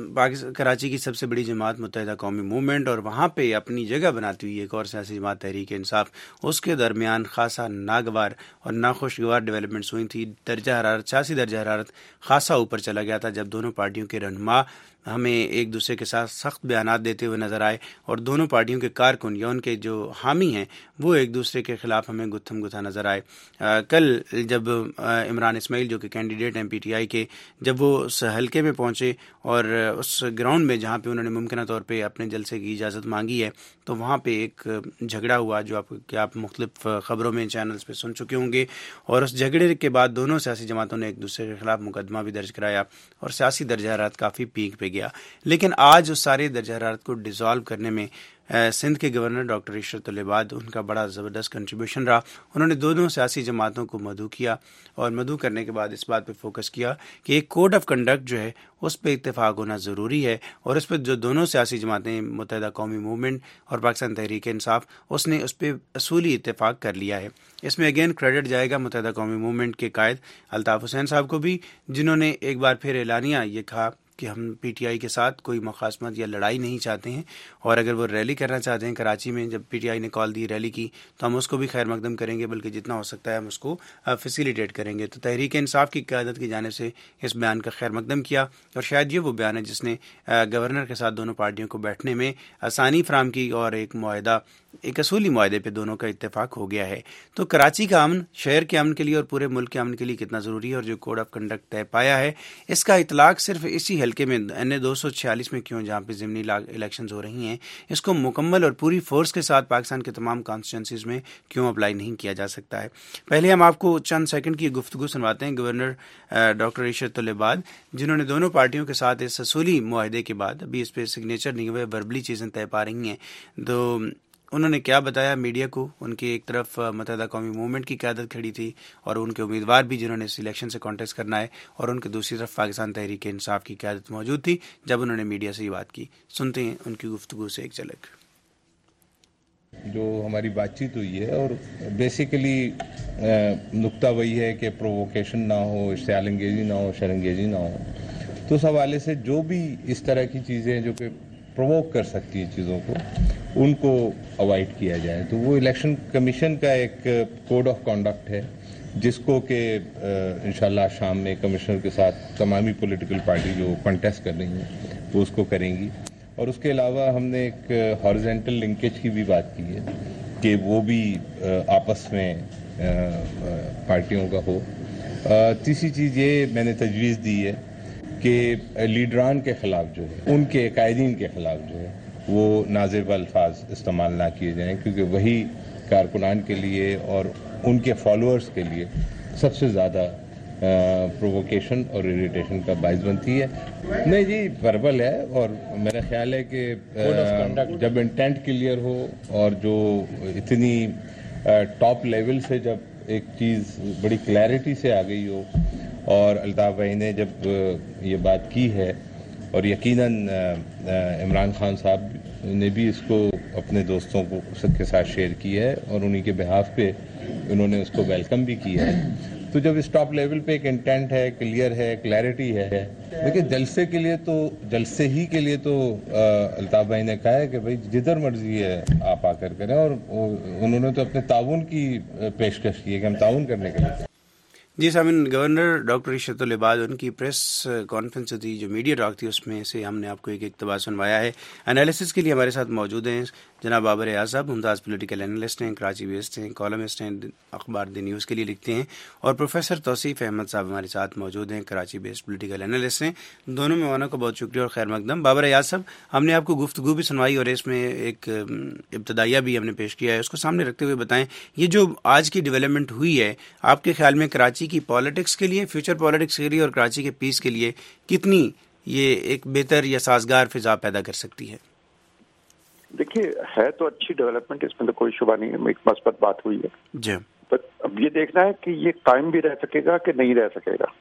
کراچی کی سب سے بڑی جماعت متحدہ قومی موومنٹ اور وہاں پہ اپنی جگہ بناتی ہوئی ایک اور سیاسی جماعت تحریک انصاف, اس کے درمیان خاصا ناگوار اور ناخوشگوار ڈیولپمنٹس ہوئی تھی. سیاسی درجہ حرارت خاصا اوپر چلا گیا تھا جب دونوں پارٹیوں کے رہنما ہمیں ایک دوسرے کے ساتھ سخت بیانات دیتے ہوئے نظر آئے, اور دونوں پارٹیوں کے کارکن یا ان کے جو حامی ہیں وہ ایک دوسرے کے خلاف ہمیں گتھم گتھا نظر آئے. کل جب عمران اسماعیل جو کہ کینڈیڈیٹ ہیں پی ٹی آئی کے, جب وہ اس حلقے میں پہنچے اور اس گراؤنڈ میں جہاں پہ انہوں نے ممکنہ طور پہ اپنے جلسے کی اجازت مانگی ہے, تو وہاں پہ ایک جھگڑا ہوا جو آپ مختلف خبروں میں چینلز پہ سن چکے ہوں گے. اور اس جھگڑے کے بعد دونوں سیاسی جماعتوں نے ایک دوسرے کے خلاف مقدمہ بھی درج کرایا اور سیاسی درجہ حرارت کافی پیک پہ گیا. لیکن آج اس سارے درجہ حرارت کو ڈیزالو کرنے میں سندھ کے گورنر ڈاکٹر عشرت العباد ان کا بڑا زبردست کنٹریبیوشن رہا. انہوں نے دونوں سیاسی جماعتوں کو مدعو کیا, اور مدعو کرنے کے بعد اس بات پہ فوکس کیا کہ ایک کوڈ آف کنڈکٹ جو ہے اس پہ اتفاق ہونا ضروری ہے, اور اس پہ جو دونوں سیاسی جماعتیں متحدہ قومی موومنٹ اور پاکستان تحریک انصاف, اس نے اس پہ اصولی اتفاق کر لیا ہے. اس میں اگین کریڈٹ جائے گا متحدہ قومی موومنٹ کے قائد الطاف حسین صاحب کو بھی, جنہوں نے ایک بار پھر اعلانیہ یہ کہا کہ ہم پی ٹی آئی کے ساتھ کوئی مخاصمت یا لڑائی نہیں چاہتے ہیں, اور اگر وہ ریلی کرنا چاہتے ہیں کراچی میں, جب پی ٹی آئی نے کال دی ریلی کی, تو ہم اس کو بھی خیر مقدم کریں گے, بلکہ جتنا ہو سکتا ہے ہم اس کو فیسیلیٹیٹ کریں گے. تو تحریک انصاف کی قیادت کی جانب سے اس بیان کا خیر مقدم کیا, اور شاید یہ وہ بیان ہے جس نے گورنر کے ساتھ دونوں پارٹیوں کو بیٹھنے میں آسانی فراہم کی, اور ایک اصولی معاہدے پہ دونوں کا اتفاق ہو گیا ہے. تو کراچی کا امن شہر کے امن کے لیے اور پورے ملک کے امن کے لیے کتنا ضروری ہے, اور جو کوڈ آف کنڈکٹ طے پایا ہے, اس کا اطلاق صرف اسی حلقے میں NA-246 میں کیوں, جہاں پہ ضمنی الیکشنز ہو رہی ہیں, اس کو مکمل اور پوری فورس کے ساتھ پاکستان کے تمام کانسٹیچوئنسیز میں کیوں اپلائی نہیں کیا جا سکتا ہے. پہلے ہم آپ کو چند سیکنڈ کی گفتگو سنواتے ہیں گورنر ڈاکٹر عشرت العباد, جنہوں نے دونوں پارٹیوں کے ساتھ اس اصولی معاہدے کے بعد, ابھی اس پہ سگنیچر نہیں ہوئے, وربلی چیزیں طے پا رہی ہیں, تو انہوں نے کیا بتایا میڈیا کو. ان کی ایک طرف متحدہ قومی موومنٹ کی قیادت کھڑی تھی اور ان کے امیدوار بھی جنہوں نے اس الیکشن سے کانٹیسٹ کرنا ہے, اور ان کے دوسری طرف پاکستان تحریک انصاف کی قیادت موجود تھی جب انہوں نے میڈیا سے یہ بات کی. سنتے ہیں ان کی گفتگو سے ایک جھلک. جو ہماری بات چیت ہوئی ہے, اور بیسیکلی نقطہ وہی ہے کہ پرووکیشن نہ ہو, اشتعال انگیزی نہ ہو, شرانگیزی نہ ہو. تو اس حوالے سے جو بھی اس طرح کی چیزیں جو کہ پرووک کر سکتی ہیں چیزوں کو, ان کو اوائڈ کیا جائے. تو وہ الیکشن کمیشن کا ایک کوڈ آف کنڈکٹ ہے جس کو کہ انشاءاللہ شام میں کمشنر کے ساتھ تمامی پولیٹیکل پارٹی جو کنٹیسٹ کر رہی ہیں وہ اس کو کریں گی. اور اس کے علاوہ ہم نے ایک ہارزینٹل لنکیج کی بھی بات کی ہے کہ وہ بھی آپس میں پارٹیوں کا ہو. تیسری چیز یہ میں نے تجویز دی ہے کہ لیڈران کے خلاف جو ہے، ان کے قائدین کے خلاف جو ہے وہ نازیب الفاظ استعمال نہ کیے جائیں، کیونکہ وہی کارکنان کے لیے اور ان کے فالوورز کے لیے سب سے زیادہ پرووکیشن اور اریٹیشن کا باعث بنتی ہے. نہیں جی، وربل ہے، اور میرا خیال ہے کہ جب انٹینٹ کلیئر ہو اور جو اتنی ٹاپ لیول سے جب ایک چیز بڑی کلیئرٹی سے آ گئی ہو، اور الطاف بھائی نے جب یہ بات کی ہے، اور یقیناً عمران خان صاحب نے بھی اس کو اپنے دوستوں کو کے ساتھ شیئر کیا ہے، اور انہی کے بہاف پہ انہوں نے اس کو ویلکم بھی کیا ہے. تو جب اس ٹاپ لیول پہ ایک انٹینٹ ہے، کلیئر ہے، کلیئرٹی ہے. دیکھیے جلسے کے لیے تو جلسے ہی کے لیے تو الطاف بھائی نے کہا ہے کہ بھائی جدھر مرضی ہے آپ آ کر کریں، اور انہوں نے تو اپنے تعاون کی پیشکش کی ہے کہ ہم تعاون کرنے کے لیے. جی سامعین، گورنر ڈاکٹر عشرت العباد ان کی پریس کانفرنس تھی جو میڈیا ٹاک تھی، اس میں سے ہم نے آپ کو ایک اقتباس سنوایا ہے. انالیسس کے لیے ہمارے ساتھ موجود ہیں جناب بابر ایاز صاحب، ممتاز پولیٹیکل اینالسٹ ہیں، کراچی بیسڈ ہیں، کالمسٹ ہیں، اخبار دی نیوز کے لیے لکھتے ہیں، اور پروفیسر توصیف احمد صاحب ہمارے ساتھ موجود ہیں، کراچی بیسڈ پولیٹیکل اینالسٹ ہیں. دونوں مہمانوں کا بہت شکریہ اور خیر مقدم. بابر ایاز صاحب، ہم نے آپ کو گفتگو بھی سنوائی اور اس میں ایک ابتدائیہ بھی ہم نے پیش کیا ہے، اس کو سامنے رکھتے ہوئے بتائیں یہ جو آج کی ڈیولپمنٹ ہوئی ہے آپ کے خیال میں کراچی کی پالیٹکس کے لیے، فیوچر پالیٹکس کے لیے اور کراچی کے پیس کے لیے کتنی یہ ایک بہتر یا سازگار فضا پیدا کر سکتی ہے؟ دیکھیے، ہے تو اچھی ڈیولپمنٹ، اس میں تو کوئی شبہ نہیں ہے، ایک مثبت بات ہوئی ہے جی. اب یہ دیکھنا ہے کہ یہ قائم بھی رہ سکے گا کہ نہیں رہ سکے گا،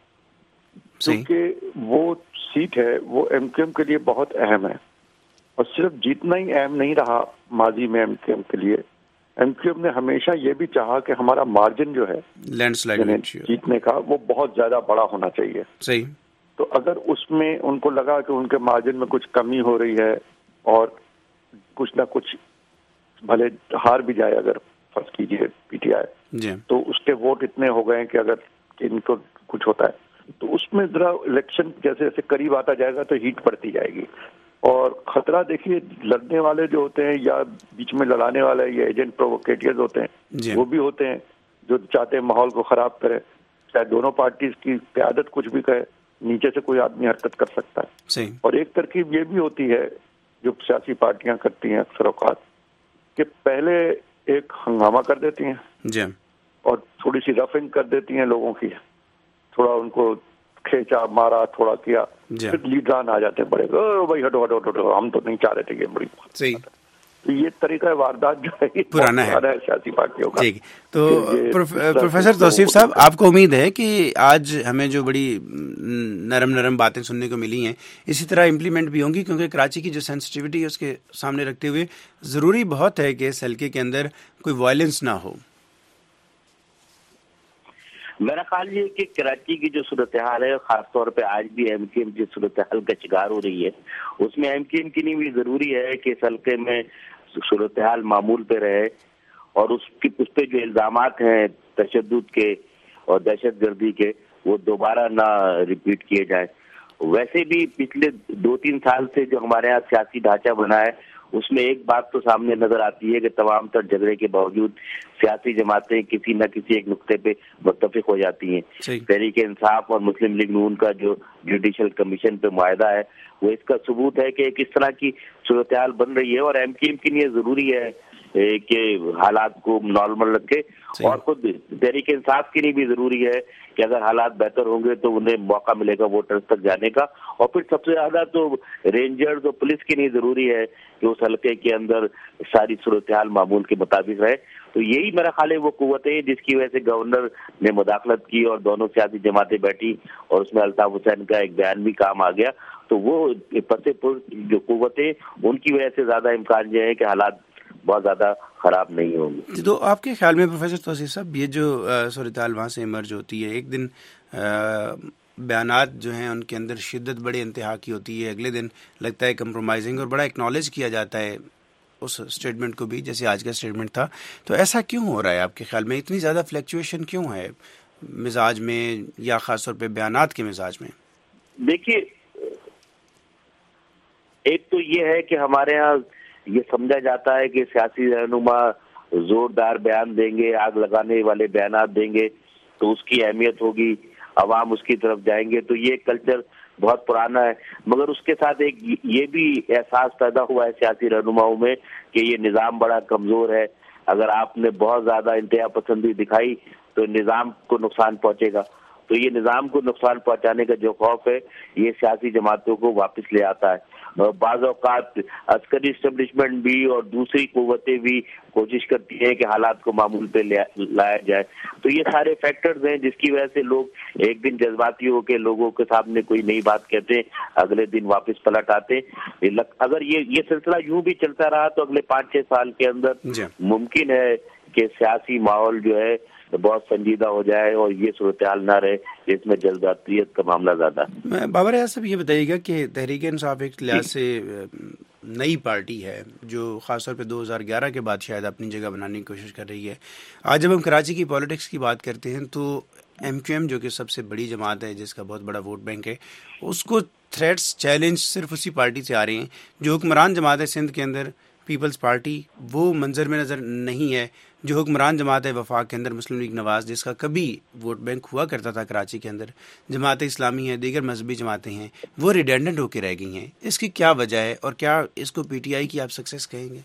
کیونکہ وہ سیٹ ہے وہ ایم کیو ایم کے لیے بہت اہم ہے، اور صرف جیتنا ہی اہم نہیں رہا ماضی میں ایم کیو ایم کے لیے. ایم کیو ایم نے ہمیشہ یہ بھی چاہا کہ ہمارا مارجن جو ہے لینڈ سلائڈ جیتنے کا وہ بہت زیادہ بڑا ہونا چاہیے. صحیح. تو اگر اس میں ان کو لگا کہ ان کے مارجن میں کچھ کمی ہو رہی ہے، اور کچھ نہ کچھ بھلے ہار بھی جائے اگر فرض کیجیے پی ٹی آئی، تو اس کے ووٹ اتنے ہو گئے کہ اگر ان کو کچھ ہوتا ہے تو اس میں ذرا الیکشن جیسے جیسے قریب آتا جائے گا تو ہیٹ پڑتی جائے گی. اور خطرہ دیکھیے، لڑنے والے جو ہوتے ہیں یا بیچ میں لڑانے والے یا ایجنٹ پرووکیٹرز ہوتے ہیں، وہ بھی ہوتے ہیں جو چاہتے ہیں ماحول کو خراب کرے. چاہے دونوں پارٹیز کی قیادت کچھ بھی کہے، نیچے سے کوئی آدمی حرکت کر سکتا ہے. اور ایک ترکیب یہ بھی ہوتی ہے جو سیاسی پارٹیاں کرتی ہیں اکثر اوقات، کہ پہلے ایک ہنگامہ کر دیتی ہیں اور تھوڑی سی رفنگ کر دیتی ہیں لوگوں کی، تھوڑا ان کو کھینچا مارا تھوڑا کیا، پھر لیڈران آ جاتے ہیں بڑے، بھائی ہٹو ہٹو ہٹو، ہم تو نہیں چاہ رہے تھے یہ بڑی صحیح. تو یہ طریقہ واردات جو ہے پرانا ہے سیاسی پارٹیوں کا. تو پروفیسر توصیف صاحب، آپ کو امید ہے کہ آج ہمیں جو بڑی نرم باتیں سننے کو ملی ہیں اسی طرح امپلیمنٹ بھی ہوں گی؟ کیونکہ کراچی کی جو سینسٹیوٹی ہے اس کے سامنے رکھتے ہوئے ضروری بہت ہے کہ اس حلقے کے اندر کوئی وائلنس نہ ہو. میرا خیال یہ کہ کراچی کی جو صورتحال ہے، خاص طور پہ آج بھی ایم کیو ایم کی صورتحال کا شکار ہو رہی ہے، اس میں ایم کیو ایم کے لیے بھی ضروری ہے کہ اس حلقے میں صورتحال معمول پہ رہے، اور اس پہ جو الزامات ہیں تشدد کے اور دہشت گردی کے وہ دوبارہ نہ ریپیٹ کیے جائیں. ویسے بھی پچھلے 2-3 سال سے جو ہمارے یہاں سیاسی ڈھانچہ بنا ہے اس میں ایک بات تو سامنے نظر آتی ہے کہ تمام تر جھگڑے کے باوجود سیاسی جماعتیں کسی نہ کسی ایک نقطے پہ متفق ہو جاتی ہیں. تحریک انصاف اور مسلم لیگ نون کا جو جوڈیشل کمیشن پہ معاہدہ ہے وہ اس کا ثبوت ہے کہ کس طرح کی صورتحال بن رہی ہے، اور ایم کیو ایم کے لیے ضروری ہے کہ حالات کو نارمل رکھے، اور خود تحریک انصاف کے لیے بھی ضروری ہے کہ اگر حالات بہتر ہوں گے تو انہیں موقع ملے گا ووٹرز تک جانے کا. اور پھر سب سے زیادہ تو رینجرز اور پولیس کے لیے ضروری ہے کہ اس حلقے کے اندر ساری صورتحال معمول کے مطابق رہے. تو یہی میرا خیال ہے وہ قوت ہے جس کی وجہ سے گورنر نے مداخلت کی اور دونوں سیاسی جماعتیں بیٹھی اور اس میں الطاف حسین کا ایک بیان بھی کام آ گیا. تو وہ پسے پر جو قوتیں ان کی وجہ سے زیادہ امکان یہ ہے کہ حالات بہت زیادہ خراب نہیں ہوں گے. تو آپ کے خیال میں پروفیسر توصیف صاحب، یہ جو صورتحال وہاں سے ایمرج ہوتی ہے، ایک دن بیانات جو ہیں ان کے اندر شدت بڑے انتہا کی ہوتی ہے، اگلے دن لگتا ہے کمپرومائزنگ اور بڑا ایکنالج کیا جاتا ہے اس اسٹیٹمنٹ کو بھی، جیسے آج کا اسٹیٹمنٹ تھا. تو ایسا کیوں ہو رہا ہے آپ کے خیال میں؟ اتنی زیادہ فلیکچویشن کیوں ہے مزاج میں، یا خاص طور پہ بیانات کے مزاج میں؟ دیکھیے، ایک تو یہ ہے کہ ہمارے ہاں یہ سمجھا جاتا ہے کہ سیاسی رہنما زوردار بیان دیں گے، آگ لگانے والے بیانات دیں گے تو اس کی اہمیت ہوگی، عوام اس کی طرف جائیں گے. تو یہ کلچر بہت پرانا ہے، مگر اس کے ساتھ ایک یہ بھی احساس پیدا ہوا ہے سیاسی رہنماؤں میں کہ یہ نظام بڑا کمزور ہے، اگر آپ نے بہت زیادہ انتہا پسندی دکھائی تو نظام کو نقصان پہنچے گا. تو یہ نظام کو نقصان پہنچانے کا جو خوف ہے یہ سیاسی جماعتوں کو واپس لے آتا ہے. اور بعض اوقات عسکری اسٹیبلشمنٹ بھی اور دوسری قوتیں بھی کوشش کرتی ہیں کہ حالات کو معمول پہ لایا جائے. تو یہ سارے فیکٹرز ہیں جس کی وجہ سے لوگ ایک دن جذباتی ہو کے لوگوں کے سامنے کوئی نئی بات کہتے ہیں، اگلے دن واپس پلٹ آتے. اگر یہ سلسلہ یوں بھی چلتا رہا تو اگلے 5-6 سال کے اندر ممکن ہے کہ سیاسی ماحول جو ہے بہت سنجیدہ ہو جائے اور یہ صورتحال نہ رہے جس میں جذباتیت کا معاملہ زیادہ. بابر اعظم صاحب یہ بتائیے گا کہ تحریک انصاف ایک لحاظ سے نئی پارٹی ہے جو خاص طور پہ 2011 کے بعد شاید اپنی جگہ بنانے کی کوشش کر رہی ہے. آج جب ہم کراچی کی پالیٹکس کی بات کرتے ہیں تو ایم کیو ایم جو کہ سب سے بڑی جماعت ہے جس کا بہت بڑا ووٹ بینک ہے، اس کو تھریٹس چیلنج صرف اسی پارٹی سے آ رہے ہیں. جو حکمران جماعت ہے سندھ کے اندر پیپلز پارٹی، وہ منظر میں نظر نہیں ہے. جو حکمران جماعت ہے وفاق کے اندر مسلم لیگ نواز، جس کا کبھی ووٹ بینک ہوا کرتا تھا کراچی کے اندر، جماعت اسلامی ہے، دیگر مذہبی جماعتیں ہیں، وہ ریڈنڈنٹ ہو کے رہ گئی ہیں. اس کی کیا وجہ ہے اور کیا اس کو پی ٹی آئی کی آپ سکسیس کہیں گے؟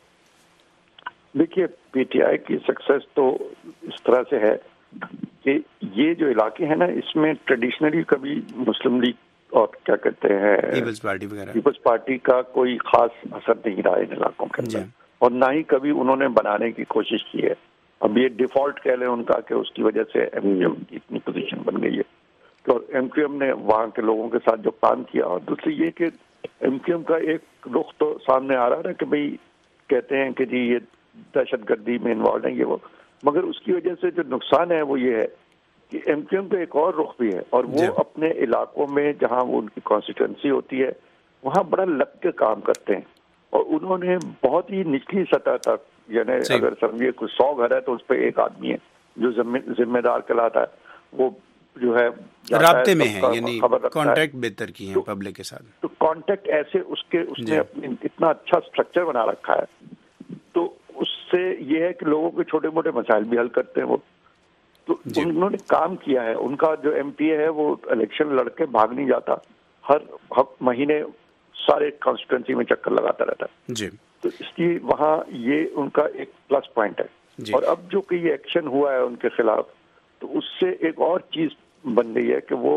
دیکھیے، پی ٹی آئی کی سکسیس تو اس طرح سے ہے کہ یہ جو علاقے ہیں نا، اس میں ٹریڈیشنلی کبھی مسلم لیگ اور کیا کہتے ہیں پیپلز پارٹی وغیرہ، پیپلز پارٹی کا کوئی خاص اثر نہیں رہا ان علاقوں کے اندر، اور نہ ہی کبھی انہوں نے بنانے کی کوشش کی ہے. اب یہ ڈیفالٹ کہہ لیں ان کا کہ اس کی وجہ سے ایم کیو ایم کی اتنی پوزیشن بن گئی ہے. تو ایم کیو ایم نے وہاں کے لوگوں کے ساتھ جو کام کیا، اور دوسری یہ کہ ایم کیو ایم کا ایک رخ تو سامنے آ رہا ہے کہ بھئی کہتے ہیں کہ جی یہ دہشت گردی میں انوالوڈ ہیں یہ وہ، مگر اس کی وجہ سے جو نقصان ہے وہ یہ ہے کہ ایم کیو ایم کا ایک اور رخ بھی ہے، اور وہ اپنے علاقوں میں جہاں وہ ان کی کانسٹیٹوئنسی ہوتی ہے وہاں بڑا لگ کے کام کرتے ہیں. اور انہوں نے بہت ہی نچلی سطح تک، یعنی اگر سمجھیے کوئی 100 گھر ہے تو اس پہ ایک آدمی ہے جو ذمہ دار کہلاتا ہے، وہ جو ہے رابطے میں ہے، یعنی کانٹیکٹ بہتر کی ہے پبلک کے ساتھ. تو کانٹیکٹ ایسے اس نے اپنے اتنا اچھا سٹرکچر بنا رکھا ہے، تو اس سے یہ ہے کہ لوگوں کے چھوٹے موٹے مسائل بھی حل کرتے ہیں وہ. تو انہوں نے کام کیا ہے. ان کا جو ایم پی اے ہے وہ الیکشن لڑ کے بھاگ نہیں جاتا، ہر مہینے سارے کانسٹیٹوئنسی میں چکر لگاتا رہتا ہے. تو اس کی وہاں یہ ان کا ایک پلس پوائنٹ ہے. اور اب جو کہ یہ ایکشن ہوا ہے ان کے خلاف، تو اس سے ایک اور چیز بن گئی ہے کہ وہ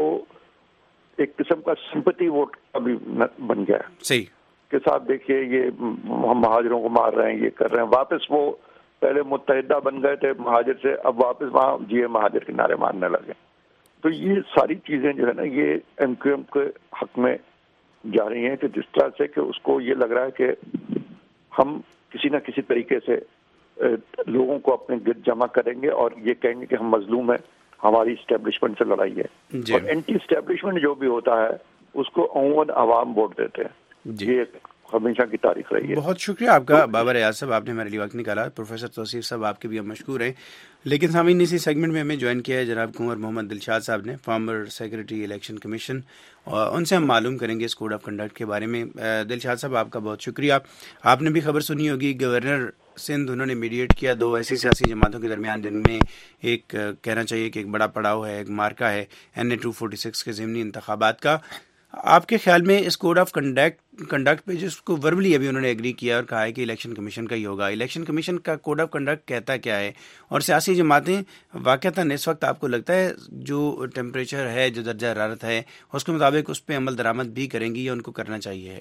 ایک قسم کا سمپتی ووٹ ابھی بن گیا ہے. صحیح کہ صاحب دیکھیے یہ ہم مہاجروں کو مار رہے ہیں، یہ کر رہے ہیں. واپس وہ پہلے متحدہ بن گئے تھے مہاجر سے، اب واپس وہاں مہاجر کے نعرے مارنے لگے. تو یہ ساری چیزیں جو ہے نا یہ ایم کیو ایم کے حق میں جا رہی ہیں کہ جس طرح سے کہ اس کو یہ لگ رہا ہے کہ ہم کسی نہ کسی طریقے سے لوگوں کو اپنے گرد جمع کریں گے اور یہ کہیں گے کہ ہم مظلوم ہیں، ہماری اسٹیبلشمنٹ سے لڑائی ہے. اور اینٹی اسٹیبلشمنٹ جو بھی ہوتا ہے اس کو عموماً عوام ووٹ دیتے ہیں. یہ ہمیشہ کی تاریخ رہی ہے. بہت شکریہ آپ کا بابر اعظم صاحب، آپ نے ہمارے لیے وقت نکالا. پروفیسر توصیف صاحب آپ کے بھی ہم مشکور ہیں. لیکن سامعین، اسی سیگمنٹ میں ہمیں جوائن کیا ہے جناب کنور محمد دلشاد صاحب نے، فارمر سیکرٹری الیکشن کمیشن، اور ان سے ہم معلوم کریں گے اس کوڈ آف کنڈکٹ کے بارے میں. دلشاد صاحب آپ کا بہت شکریہ. آپ نے بھی خبر سنی ہوگی، گورنر سندھ انہوں نے میڈیٹ کیا 2 ایسی سیاسی جماعتوں کے درمیان جن میں ایک کہنا چاہیے کہ ایک بڑا پڑاؤ ہے، ایک مارکا ہے NA 246 کے ضمنی انتخابات کا. آپ کے خیال میں اس کوڈ آف کنڈکٹ پہ جس کو وربلی ابھی انہوں نے ایگری کیا اور کہا ہے کہ الیکشن کمیشن کا ہی ہوگا، الیکشن کمیشن کا کوڈ آف کنڈکٹ کہتا کیا ہے؟ اور سیاسی جماعتیں واقعتاً اس وقت آپ کو لگتا ہے جو ٹیمپریچر ہے، جو درجہ حرارت ہے، اس کے مطابق اس پہ عمل درآمد بھی کریں گی یا ان کو کرنا چاہیے؟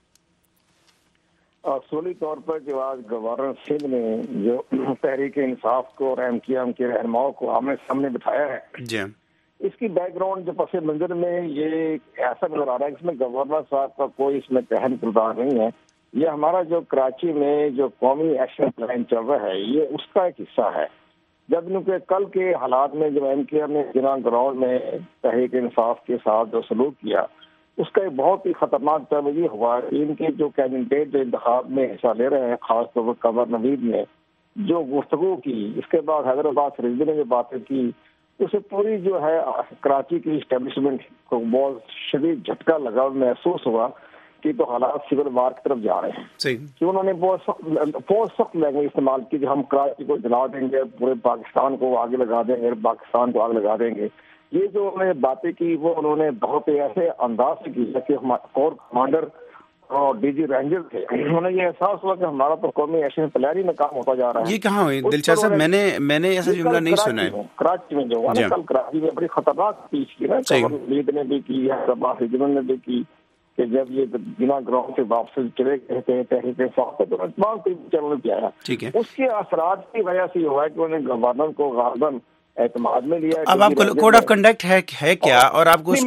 اصولی طور پر جو آج گورنر سندھ نے جو تحریک انصاف کو اور ایم کیو ایم کے رہنماؤں کو آمنے سامنے بٹھایا ہے، اس کی بیک گراؤنڈ جو پس منظر میں یہ ایسا نظر آ رہا ہے کہ اس میں گورنر صاحب کا کوئی اس میں اہم کردار نہیں ہے. یہ ہمارا جو کراچی میں جو قومی ایکشن پلان چل رہا ہے یہ اس کا ایک حصہ ہے. جبکہ کل کے حالات میں جو ایم کیو ایم نے جنا گراؤنڈ میں تحریک انصاف کے ساتھ جو سلوک کیا، اس کا ایک بہت ہی خطرناک طرز ہوا. ان کے جو کینڈیڈیٹ جو انتخاب میں حصہ لے رہے ہیں، خاص طور پر قمر نوید نے جو گفتگو کی، اس کے بعد حیدرآباد سریندر نے جو باتیں کی، اسے پوری جو ہے کراچی کی اسٹیبلشمنٹ کو بہت شدید جھٹکا لگا، محسوس ہوا کی تو حالات سول وار کی طرف جا رہے ہیں کہ انہوں نے بہت سخت لینگویج استعمال کی کہ ہم کراچی کو جلا دیں گے, پورے پاکستان کو آگ لگا دیں گے, پاکستان کو آگ لگا دیں گے. یہ جو انہوں نے باتیں کی وہ انہوں نے بہت ایسے انداز سے کی کہ کور کمانڈر اور ڈی جی رینجر تھے, انہوں نے یہ احساس ہوا کہ ہمارا تو قومی ایشن پلیئر میں کام ہوتا جا رہا ہے. یہ کہاں ہوئی دلشاد صاحب؟ میں نے ایسا جملہ نہیں سنا ہے. کراچی میں جو ہوا نا کل, کراچی میں بڑی خطرناک اسپیچ کی نا, لیڈ نے بھی کی, جنہوں نے بھی کی کہ جب یہ بنا گراؤنڈ سے واپس چلے گئے تھے تحریک انصاف پہ, تو تمام چینلوں پہ آیا. اس کے اثرات کی وجہ سے یہ ہوا ہے کہ انہوں نے گورنر کو غالباً اعتماد میں لیا. اب آپ کو کوڈ آف کنڈکٹ ہے کیا, اور آپ کو اس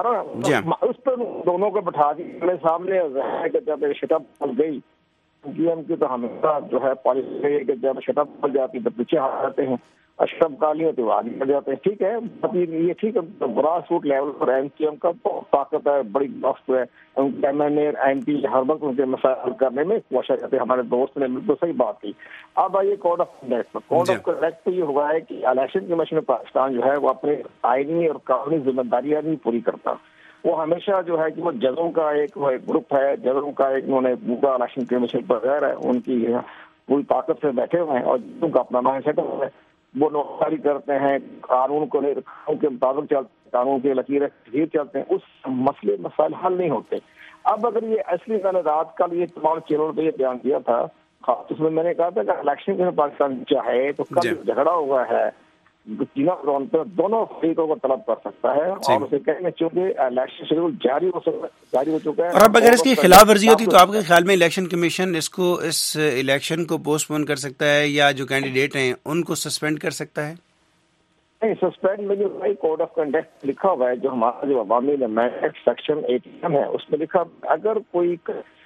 پہ دونوں کو بٹھا دیا سامنے کہ جب شٹ اپ پل گئی کی تو ہمیشہ جو ہے پالیسی ہے کہ جب شٹ اپ پل جاتی تو پیچھے ہٹ جاتے ہیں, اشرف کالی تو آگے بڑھ جاتے ہیں. ٹھیک ہے, یہ ٹھیک ہے, گراس روٹ لیول پر ایم کیو ایم کا بہت طاقت ہے, بڑی وقت ہے, M N A M P ہر وقت ان کے مسائل حل کرنے میں کوشش کرتے ہیں. ہمارے دوست نے بالکل صحیح بات کی. اب آئیے کوڈ آف کنڈکٹ پر. کوڈ آف کنڈکٹ پہ یہ ہوا ہے کہ الیکشن کمیشن پاکستان جو ہے وہ اپنے آئینی اور قانونی ذمہ داریاں نہیں پوری کرتا. وہ ہمیشہ جو ہے کہ وہ ججوں کا ایک گروپ ہے, ججوں کا ایک انہوں نے پورا الیکشن کمیشن پر غیر ہے, ان کی پوری طاقت سے بیٹھے ہوئے ہیں اور ججوں کا اپنا مائنڈ سیٹ ہے. وہ نوکری کرتے ہیں, قانون کے مطابق چلتے ہیں, قانون کی لکیر چلتے ہیں, اس مسائل حل نہیں ہوتے. اب اگر یہ اصلی میں نے رات کل یہ تمام چینلوں پہ یہ بیان دیا تھا, اس میں نے کہا تھا کہ الیکشن میں پاکستان چاہے تو کل جھگڑا ہوا ہے گراؤنڈ پر دونوں فریقوں کو طلب کر سکتا ہے, اور اسے کہیں چونکہ الیکشن شیڈول جاری ہو چکا ہے. اور اب اگر اس کی خلاف ورزی ہوتی تو آپ کے خیال میں الیکشن کمیشن اس الیکشن کو پوسٹ پون کر سکتا ہے, یا جو کینڈیڈیٹ ہیں ان کو سسپینڈ کر سکتا ہے؟ نہیں, سسپینڈ میں جو کوڈ آف کنڈکٹ لکھا ہوا ہے, جو ہمارا جو عوامی مینڈیٹ سیکشن 18 ہے, اس میں لکھا اگر کوئی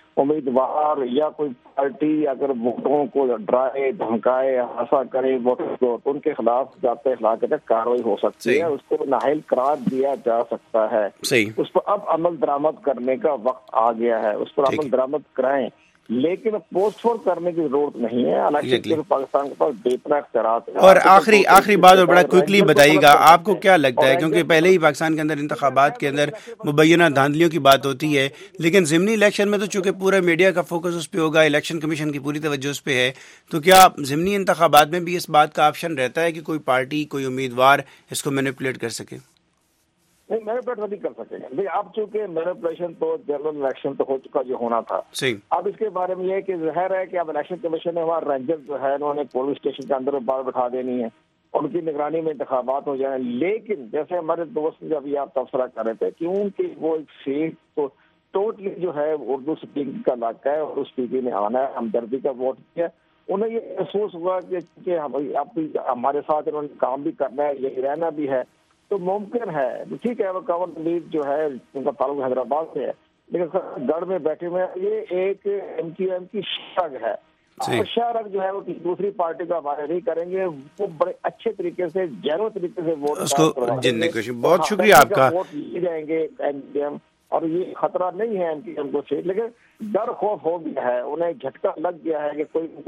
امیدوار یا کوئی پارٹی اگر ووٹوں کو ڈرائے, دھمکائے, ہنسا کرے ووٹوں کو, تو ان کے خلاف ضابطۂ اخلاق تک کارروائی ہو سکتی ہے, اس کو نااہل قرار دیا جا سکتا ہے. اس پر اب عمل درآمد کرنے کا وقت آ گیا ہے, اس پر عمل درآمد کرائیں, لیکن پوسٹ پون کرنے کی ضرورت نہیں ہے. الیکشن پاکستان کے پاس بے پناہ اختیارات ہیں. اور آخری بات اور بڑا کوئکلی بتائیے گا, آپ کو کیا لگتا ہے, کیونکہ پہلے ہی پاکستان کے اندر انتخابات کے اندر مبینہ دھاندلیوں کی بات ہوتی ہے, لیکن ضمنی الیکشن میں تو چونکہ پورے میڈیا کا فوکس اس پہ ہوگا, الیکشن کمیشن کی پوری توجہ اس پہ ہے, تو کیا ضمنی انتخابات میں بھی اس بات کا آپشن رہتا ہے کہ کوئی پارٹی, کوئی امیدوار اس کو مینیپولیٹ کر سکے؟ نہیں, مینیپولیٹ نہیں کر سکے گا. اب چونکہ مینیپولیشن تو جنرل الیکشن تو ہو چکا جو ہونا تھا. اب اس کے بارے میں یہ کہ ظاہر ہے کہ اب الیکشن کمیشن نے ہمارا رینجر جو ہے انہوں نے پولنگ اسٹیشن کے اندر بار بٹھا دینی ہے, ان کی نگرانی میں انتخابات ہو جائیں. لیکن جیسے ہمارے دوست جب یہ آپ تبصرہ کر رہے تھے کہ ان کی وہ ایک سیٹ تو ٹوٹلی جو ہے اردو اسپیکنگ کا علاقہ ہے, اردو اسپیکنگ میں آنا ہے, ہمدردی کا ووٹ کیا. انہیں یہ محسوس ہوا کہ اب ہمارے ساتھ انہوں نے کام بھی کرنا ہے, یہی رہنا بھی ہے, تو ممکن ہے. ٹھیک ہے, وہ گورنر لیڈ جو ہے ان کا تعلق حیدرآباد سے ہے, لیکن گڑھ میں بیٹھے ہوئے یہ ایک ایم کیو ایم کی شرگ ہے. شرگ جو ہے وہ دوسری پارٹی کا ہمارے نہیں کریں گے, وہ بڑے اچھے طریقے سے جینو طریقے سے ووٹ بہت شکریہ آپ کا ووٹ لیے جائیں گے ایم کیو ایم, اور یہ خطرہ نہیں ہے ایم کیو ایم کو سیٹ, لیکن ڈر خوف ہو گیا ہے, انہیں جھٹکا لگ گیا ہے کہ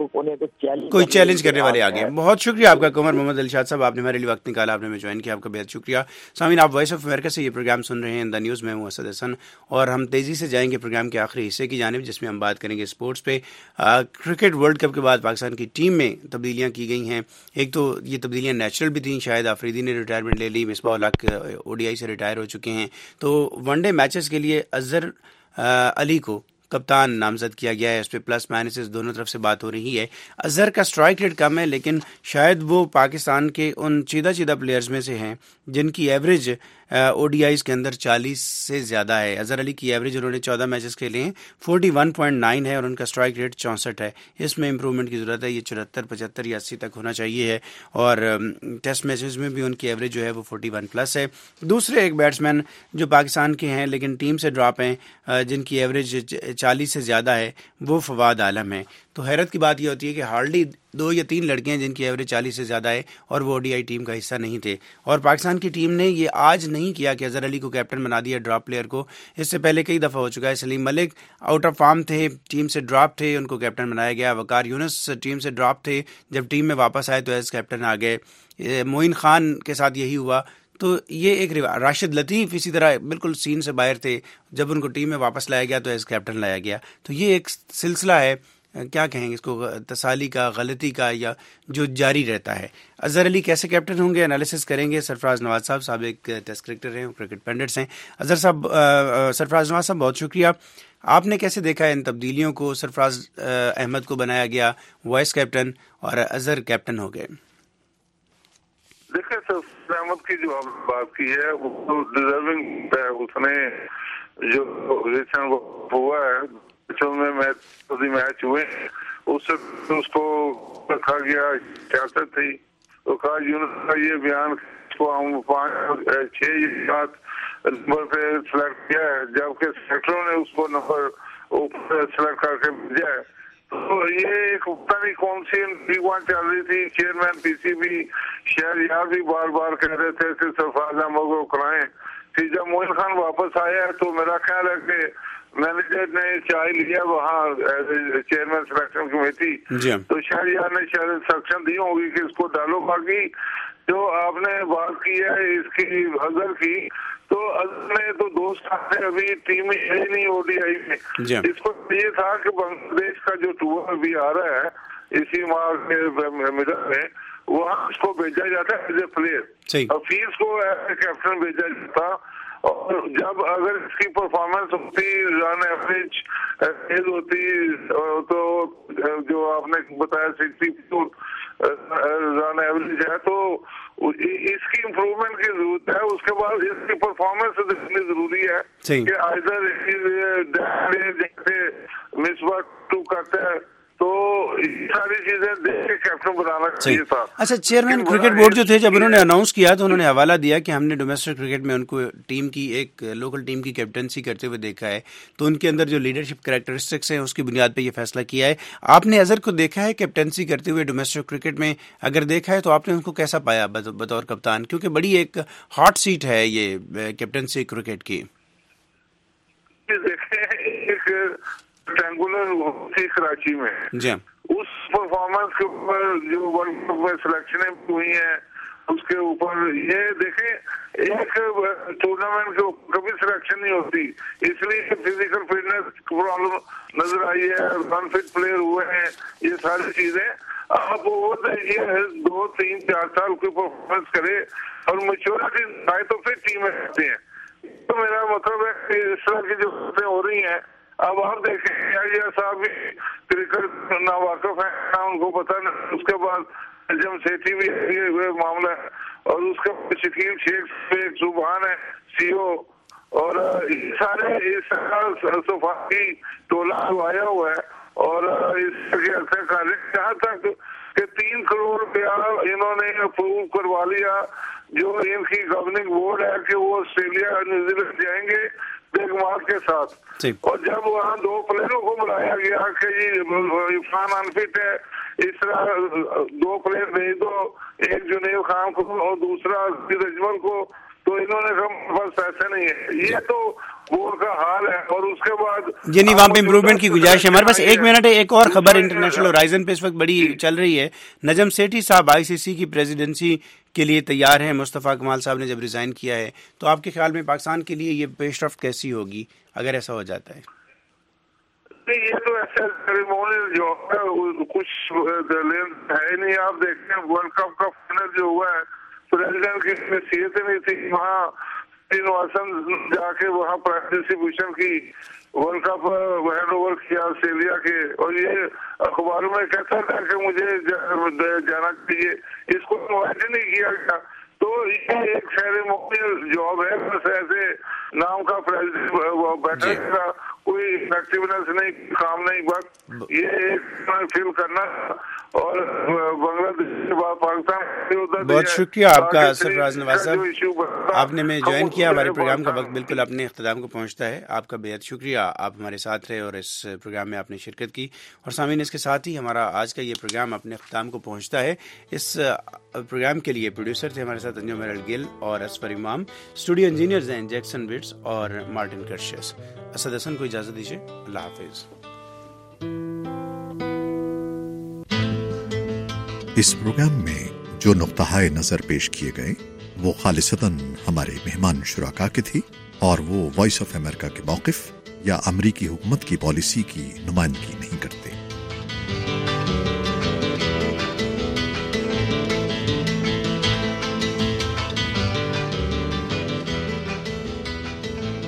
کوئی چیلنج کرنے والے آگے. بہت شکریہ آپ کا قمر محمد دلشاد صاحب, آپ نے ہمارے لیے وقت نکالا, آپ نے ہمیں جوائن کیا, آپ کا بہت شکریہ. سامعین, آپ وائس آف امریکہ سے یہ پروگرام سن رہے ہیں دا نیوز, میں ہوں اسد حسن, اور ہم تیزی سے جائیں گے پروگرام کے آخری حصے کی جانب, جس میں ہم بات کریں گے اسپورٹس پہ. کرکٹ ورلڈ کپ کے بعد پاکستان کی ٹیم میں تبدیلیاں کی گئی ہیں. ایک تو یہ تبدیلیاں نیچرل بھی تھیں, شاہد آفریدی نے ریٹائرمنٹ لے لی, مصباح الحق او ڈی آئی سے ریٹائر ہو چکے ہیں, تو ون ڈے میچز کے لیے اظہر علی کو کپتان نامزد کیا گیا ہے. اس پہ پلس مائنسز دونوں طرف سے بات ہو رہی ہے. اظہر کا اسٹرائک ریٹ کم ہے, لیکن شاید وہ پاکستان کے ان چیدہ پلیئرز میں سے ہیں جن کی ایوریج او ڈی آئیز کے اندر 40 سے زیادہ ہے. اظہر علی کی ایوریج انہوں نے 14 میچز کھیلے ہیں 41.9 ہے, اور ان کا اسٹرائک ریٹ 64 ہے. اس میں امپرومنٹ کی ضرورت ہے, یہ 74, 75 یا 80 تک ہونا چاہیے ہے, اور ٹیسٹ میچز میں بھی ان کی ایوریج جو ہے وہ 41 پلس ہے. دوسرے ایک بیٹسمین جو پاکستان کے ہیں لیکن ٹیم سے ڈراپ ہیں, جن کی ایوریج 40 سے زیادہ ہے, وہ فواد عالم ہے. تو حیرت کی بات یہ ہوتی ہے کہ ہارڈلی 2 یا 3 لڑکے ہیں جن کی ایوریج 40 سے زیادہ ہے, اور وہ او ڈی آئی ٹیم کا حصہ نہیں تھے. اور پاکستان کی ٹیم نے یہ آج نہیں کیا کہ اظہر علی کو کیپٹن بنا دیا ڈراپ پلیئر کو, اس سے پہلے کئی دفعہ ہو چکا ہے. Salim Malik out of form تھے, ٹیم سے ڈراپ تھے, ان کو کیپٹن بنایا گیا. وقار یونس ٹیم سے ڈراپ تھے, جب ٹیم میں واپس آئے تو ایز کیپٹن آ گئے. معین خان کے ساتھ یہی ہوا, تو یہ ایک راشد لطیف اسی طرح بالکل سین سے باہر تھے، جب ان کو ٹیم میں واپس لایا گیا تو ایز کیپٹن لایا گیا. تو یہ ایک سلسلہ ہے، کیا کہیں گے اس کو، تسالی کا، غلطی کا، یا جو جاری رہتا ہے. اظہر علی کیسے کیپٹن ہوں گے، انالیسس کریں گے. سرفراز نواز صاحب ایک ٹیسٹ کرکٹر ہیں، کرکٹ پنڈٹس ہیں. اظہر صاحب، سرفراز نواز صاحب بہت شکریہ. آپ نے کیسے دیکھا ہے ان تبدیلیوں کو؟ سرفراز احمد کو بنایا گیا وائس کیپٹن اور اظہر کیپٹن ہو گئے. دیکھیں، سرفراز احمد کی جو آپ بات کی ہے وہ ڈیزرونگ ہے. اس نے جو پوزیشن ہوا ہے میں میچ ہوئے اس کو رکھا گیا، سیاست تھی. تو کہا یونس کا یہ بیان کو ہم 5-6 نمبر پہ سلیکٹ کیا ہے، جبکہ سلیکٹروں نے اس کو نمبر اوپر سلیکٹ کر کے بھیجا ہے. تو یہ ایک پتہ نہیں کون سی ڈیوان چل رہی تھی. Chairman P C B Shaharyar بھی بار بار کہہ رہے تھے کہ سرفراز احمد کو کرائیں. کہ جب موئن خان واپس آیا ہے تو میرا خیال ہے کہ مینیجر نے چائے لیا وہاں چیئرمین سلیکشن کمیٹی، تو شہریار نے شاید سلیکشن دی ہوگی کہ اس کو ڈالو. باقی جو آپ نے بات کی ہے اس کی اظہر کی، تو اظہر نے تو 2 سال سے ابھی ٹیم میں ہے نہیں او ڈی آئی میں. اس کو یہ تھا کہ بنگلہ دیش کا جو ٹور ابھی آ رہا ہے اسی ماہ کے مڈل میں، وہاں اس کو بھیجا جاتا ہے ایز اے پلیئر، اور فیس کو ایز اے کیپٹن بھیجا جاتا. اور جب اگر اس کی پرفارمنس ہوتی، رن ایوریج ہوتی، تو جو آپ نے بتایا 62 رن ایوریج ہے، تو اس کی امپروومنٹ کی ضرورت ہے. اس کے بعد اس کی پرفارمنس دیکھنی ضروری ہے کہ ادھر جیسے مصباح ٹو کرتا ہے، تو یہ ساری چیزیں دیکھ کے کیپٹن بنانا چاہیے تھا. اچھا، چیئرمین کرکٹ بورڈ جو تھے جب انہوں نے اناؤنس کیا تو انہوں نے حوالہ دیا کہ ہم نے ڈومیسٹک کرکٹ میں ان کو ٹیم کی ایک لوکل ٹیم کی کیپٹنسی کرتے ہوئے دیکھا ہے، تو ان کے اندر جو لیڈرشپ کریکٹرسٹکس ہیں اس کی بنیاد پہ یہ فیصلہ کیا ہے. آپ نے اظہر کو دیکھا ہے کیپٹنسی کرتے ہوئے ڈومیسٹک کرکٹ میں؟ اگر دیکھا ہے تو آپ نے ان کو کیسا پایا بطور کپتان؟ کیونکہ بڑی ایک ہاٹ سیٹ ہے یہ کیپٹنسی کرکٹ کی. ٹرینگولر تھی کراچی میں، اس پرفارمنس کے اوپر جو ورلڈ کپ میں سلیکشنیں ہوئی ہیں اس کے اوپر یہ دیکھیں، ایک ٹورنامنٹ کے اوپر کبھی سلیکشن نہیں ہوتی، اس لیے فزیکل فٹنس پرابلم نظر آئی ہے، انفٹ پلیئر ہوئے ہیں، یہ ساری چیزیں. آپ وہ دیکھیے 2-3-4 سال کی پرفارمنس کرے اور میچورٹی آئے تو پھر ٹیم میں رہتے ہیں. تو میرا مطلب ہے کہ اس طرح کی جو باتیں ہو رہی ہیں، اب آپ دیکھیں صاحب بھی کرکٹ ناواقف ہیں، ان کو پتہ نہیں. اس کے بعد جم سیٹھی بھی معاملہ ہے، اور اس کے بعد شکیل شیخ زبان ہے سی او، اور سارے اس صفاقی ٹولہ آیا ہوا ہے. اور اس کے جہاں تک کہ 3 کروڑ روپیہ انہوں نے اپروو کروا لیا، جو ان کی گورننگ بورڈ ہے کہ وہ آسٹریلیا نیوزی لینڈ جائیں گے بیگمات کے ساتھ. اور جب وہاں 2 پلیئروں کو بلایا گیا کہ عرفان انفٹ ہے، اس طرح 2 پلیئر بھیج دو، ایک جنیب خان کو اور دوسرا اجمل کو، تو انہوں نے کہا بس ایسے نہیں ہے. یہ تو بورڈ کا حال ہے. اور اس کے بعد یعنی وہاں پہ امپروومنٹ کی گنجائش ہے. ہمارے پاس 1 منٹ ہے. ایک اور خبر انٹرنیشنل ہورائزن پہ اس وقت بڑی چل رہی ہے. نجم سیٹھی صاحب آئی سی سی کی پریزیڈنسی کے لیے تیار ہیں. مصطفیٰ کمال صاحب نے جب ریزائن کیا ہے، تو آپ کے خیال میں پاکستان کے لیے یہ پیش رفت کیسی ہوگی اگر ایسا ہو جاتا ہے؟ یہ تو ایسا سیریمونیل جو ہے کچھ ہے نہیں. آپ دیکھتے ہیں ورلڈ کپ کا فائنل جو ہوا ہے، پریزیڈنٹ کی حیثیت نہیں تھی، وہاں جا کے وہاں پارٹیسپیشن کی، ورلڈ کپ ہینڈ اوور کیا آسٹریلیا کے، اور یہ اخباروں میں کہتا تھا کہ مجھے جانا چاہیے، اس کو انوائٹ نہیں کیا گیا. تو یہ ایک سیریمونیل جاب ہے، بس ایسے نام کا پریزیڈنٹ بیٹھا تھا، کوئی ایکٹیونیس نہیں، کام نہیں، بس یہ ایک فیل کرنا. اور بنگلہ دیش پاکستان. بہت شکریہ آپ کا سرفراز نواز صاحب، آپ نے میں جوائن کیا. ہمارے پروگرام کا وقت بالکل اپنے اختتام کو پہنچتا ہے. آپ کا بے حد شکریہ، آپ ہمارے ساتھ رہے اور اس پروگرام میں آپ نے شرکت کی. اور سامعین، اس کے ساتھ ہی ہمارا آج کا یہ پروگرام اپنے اختتام کو پہنچتا ہے. اس پروگرام کے لیے پروڈیوسر تھے ہمارے ساتھ انجم میرل گل اور اسفر امام. اسٹوڈیو انجینئرز ہیں جیکسن بٹس اور مارٹن کرشس. اسد حسن کو اجازت دیجیے. اللہ حافظ. اس پروگرام میں جو نقطۂ نظر پیش کیے گئے وہ خالصتاً ہمارے مہمان شرکا کی تھی اور وہ وائس آف امریکہ کے موقف یا امریکی حکومت کی پالیسی کی نمائندگی نہیں کرتے۔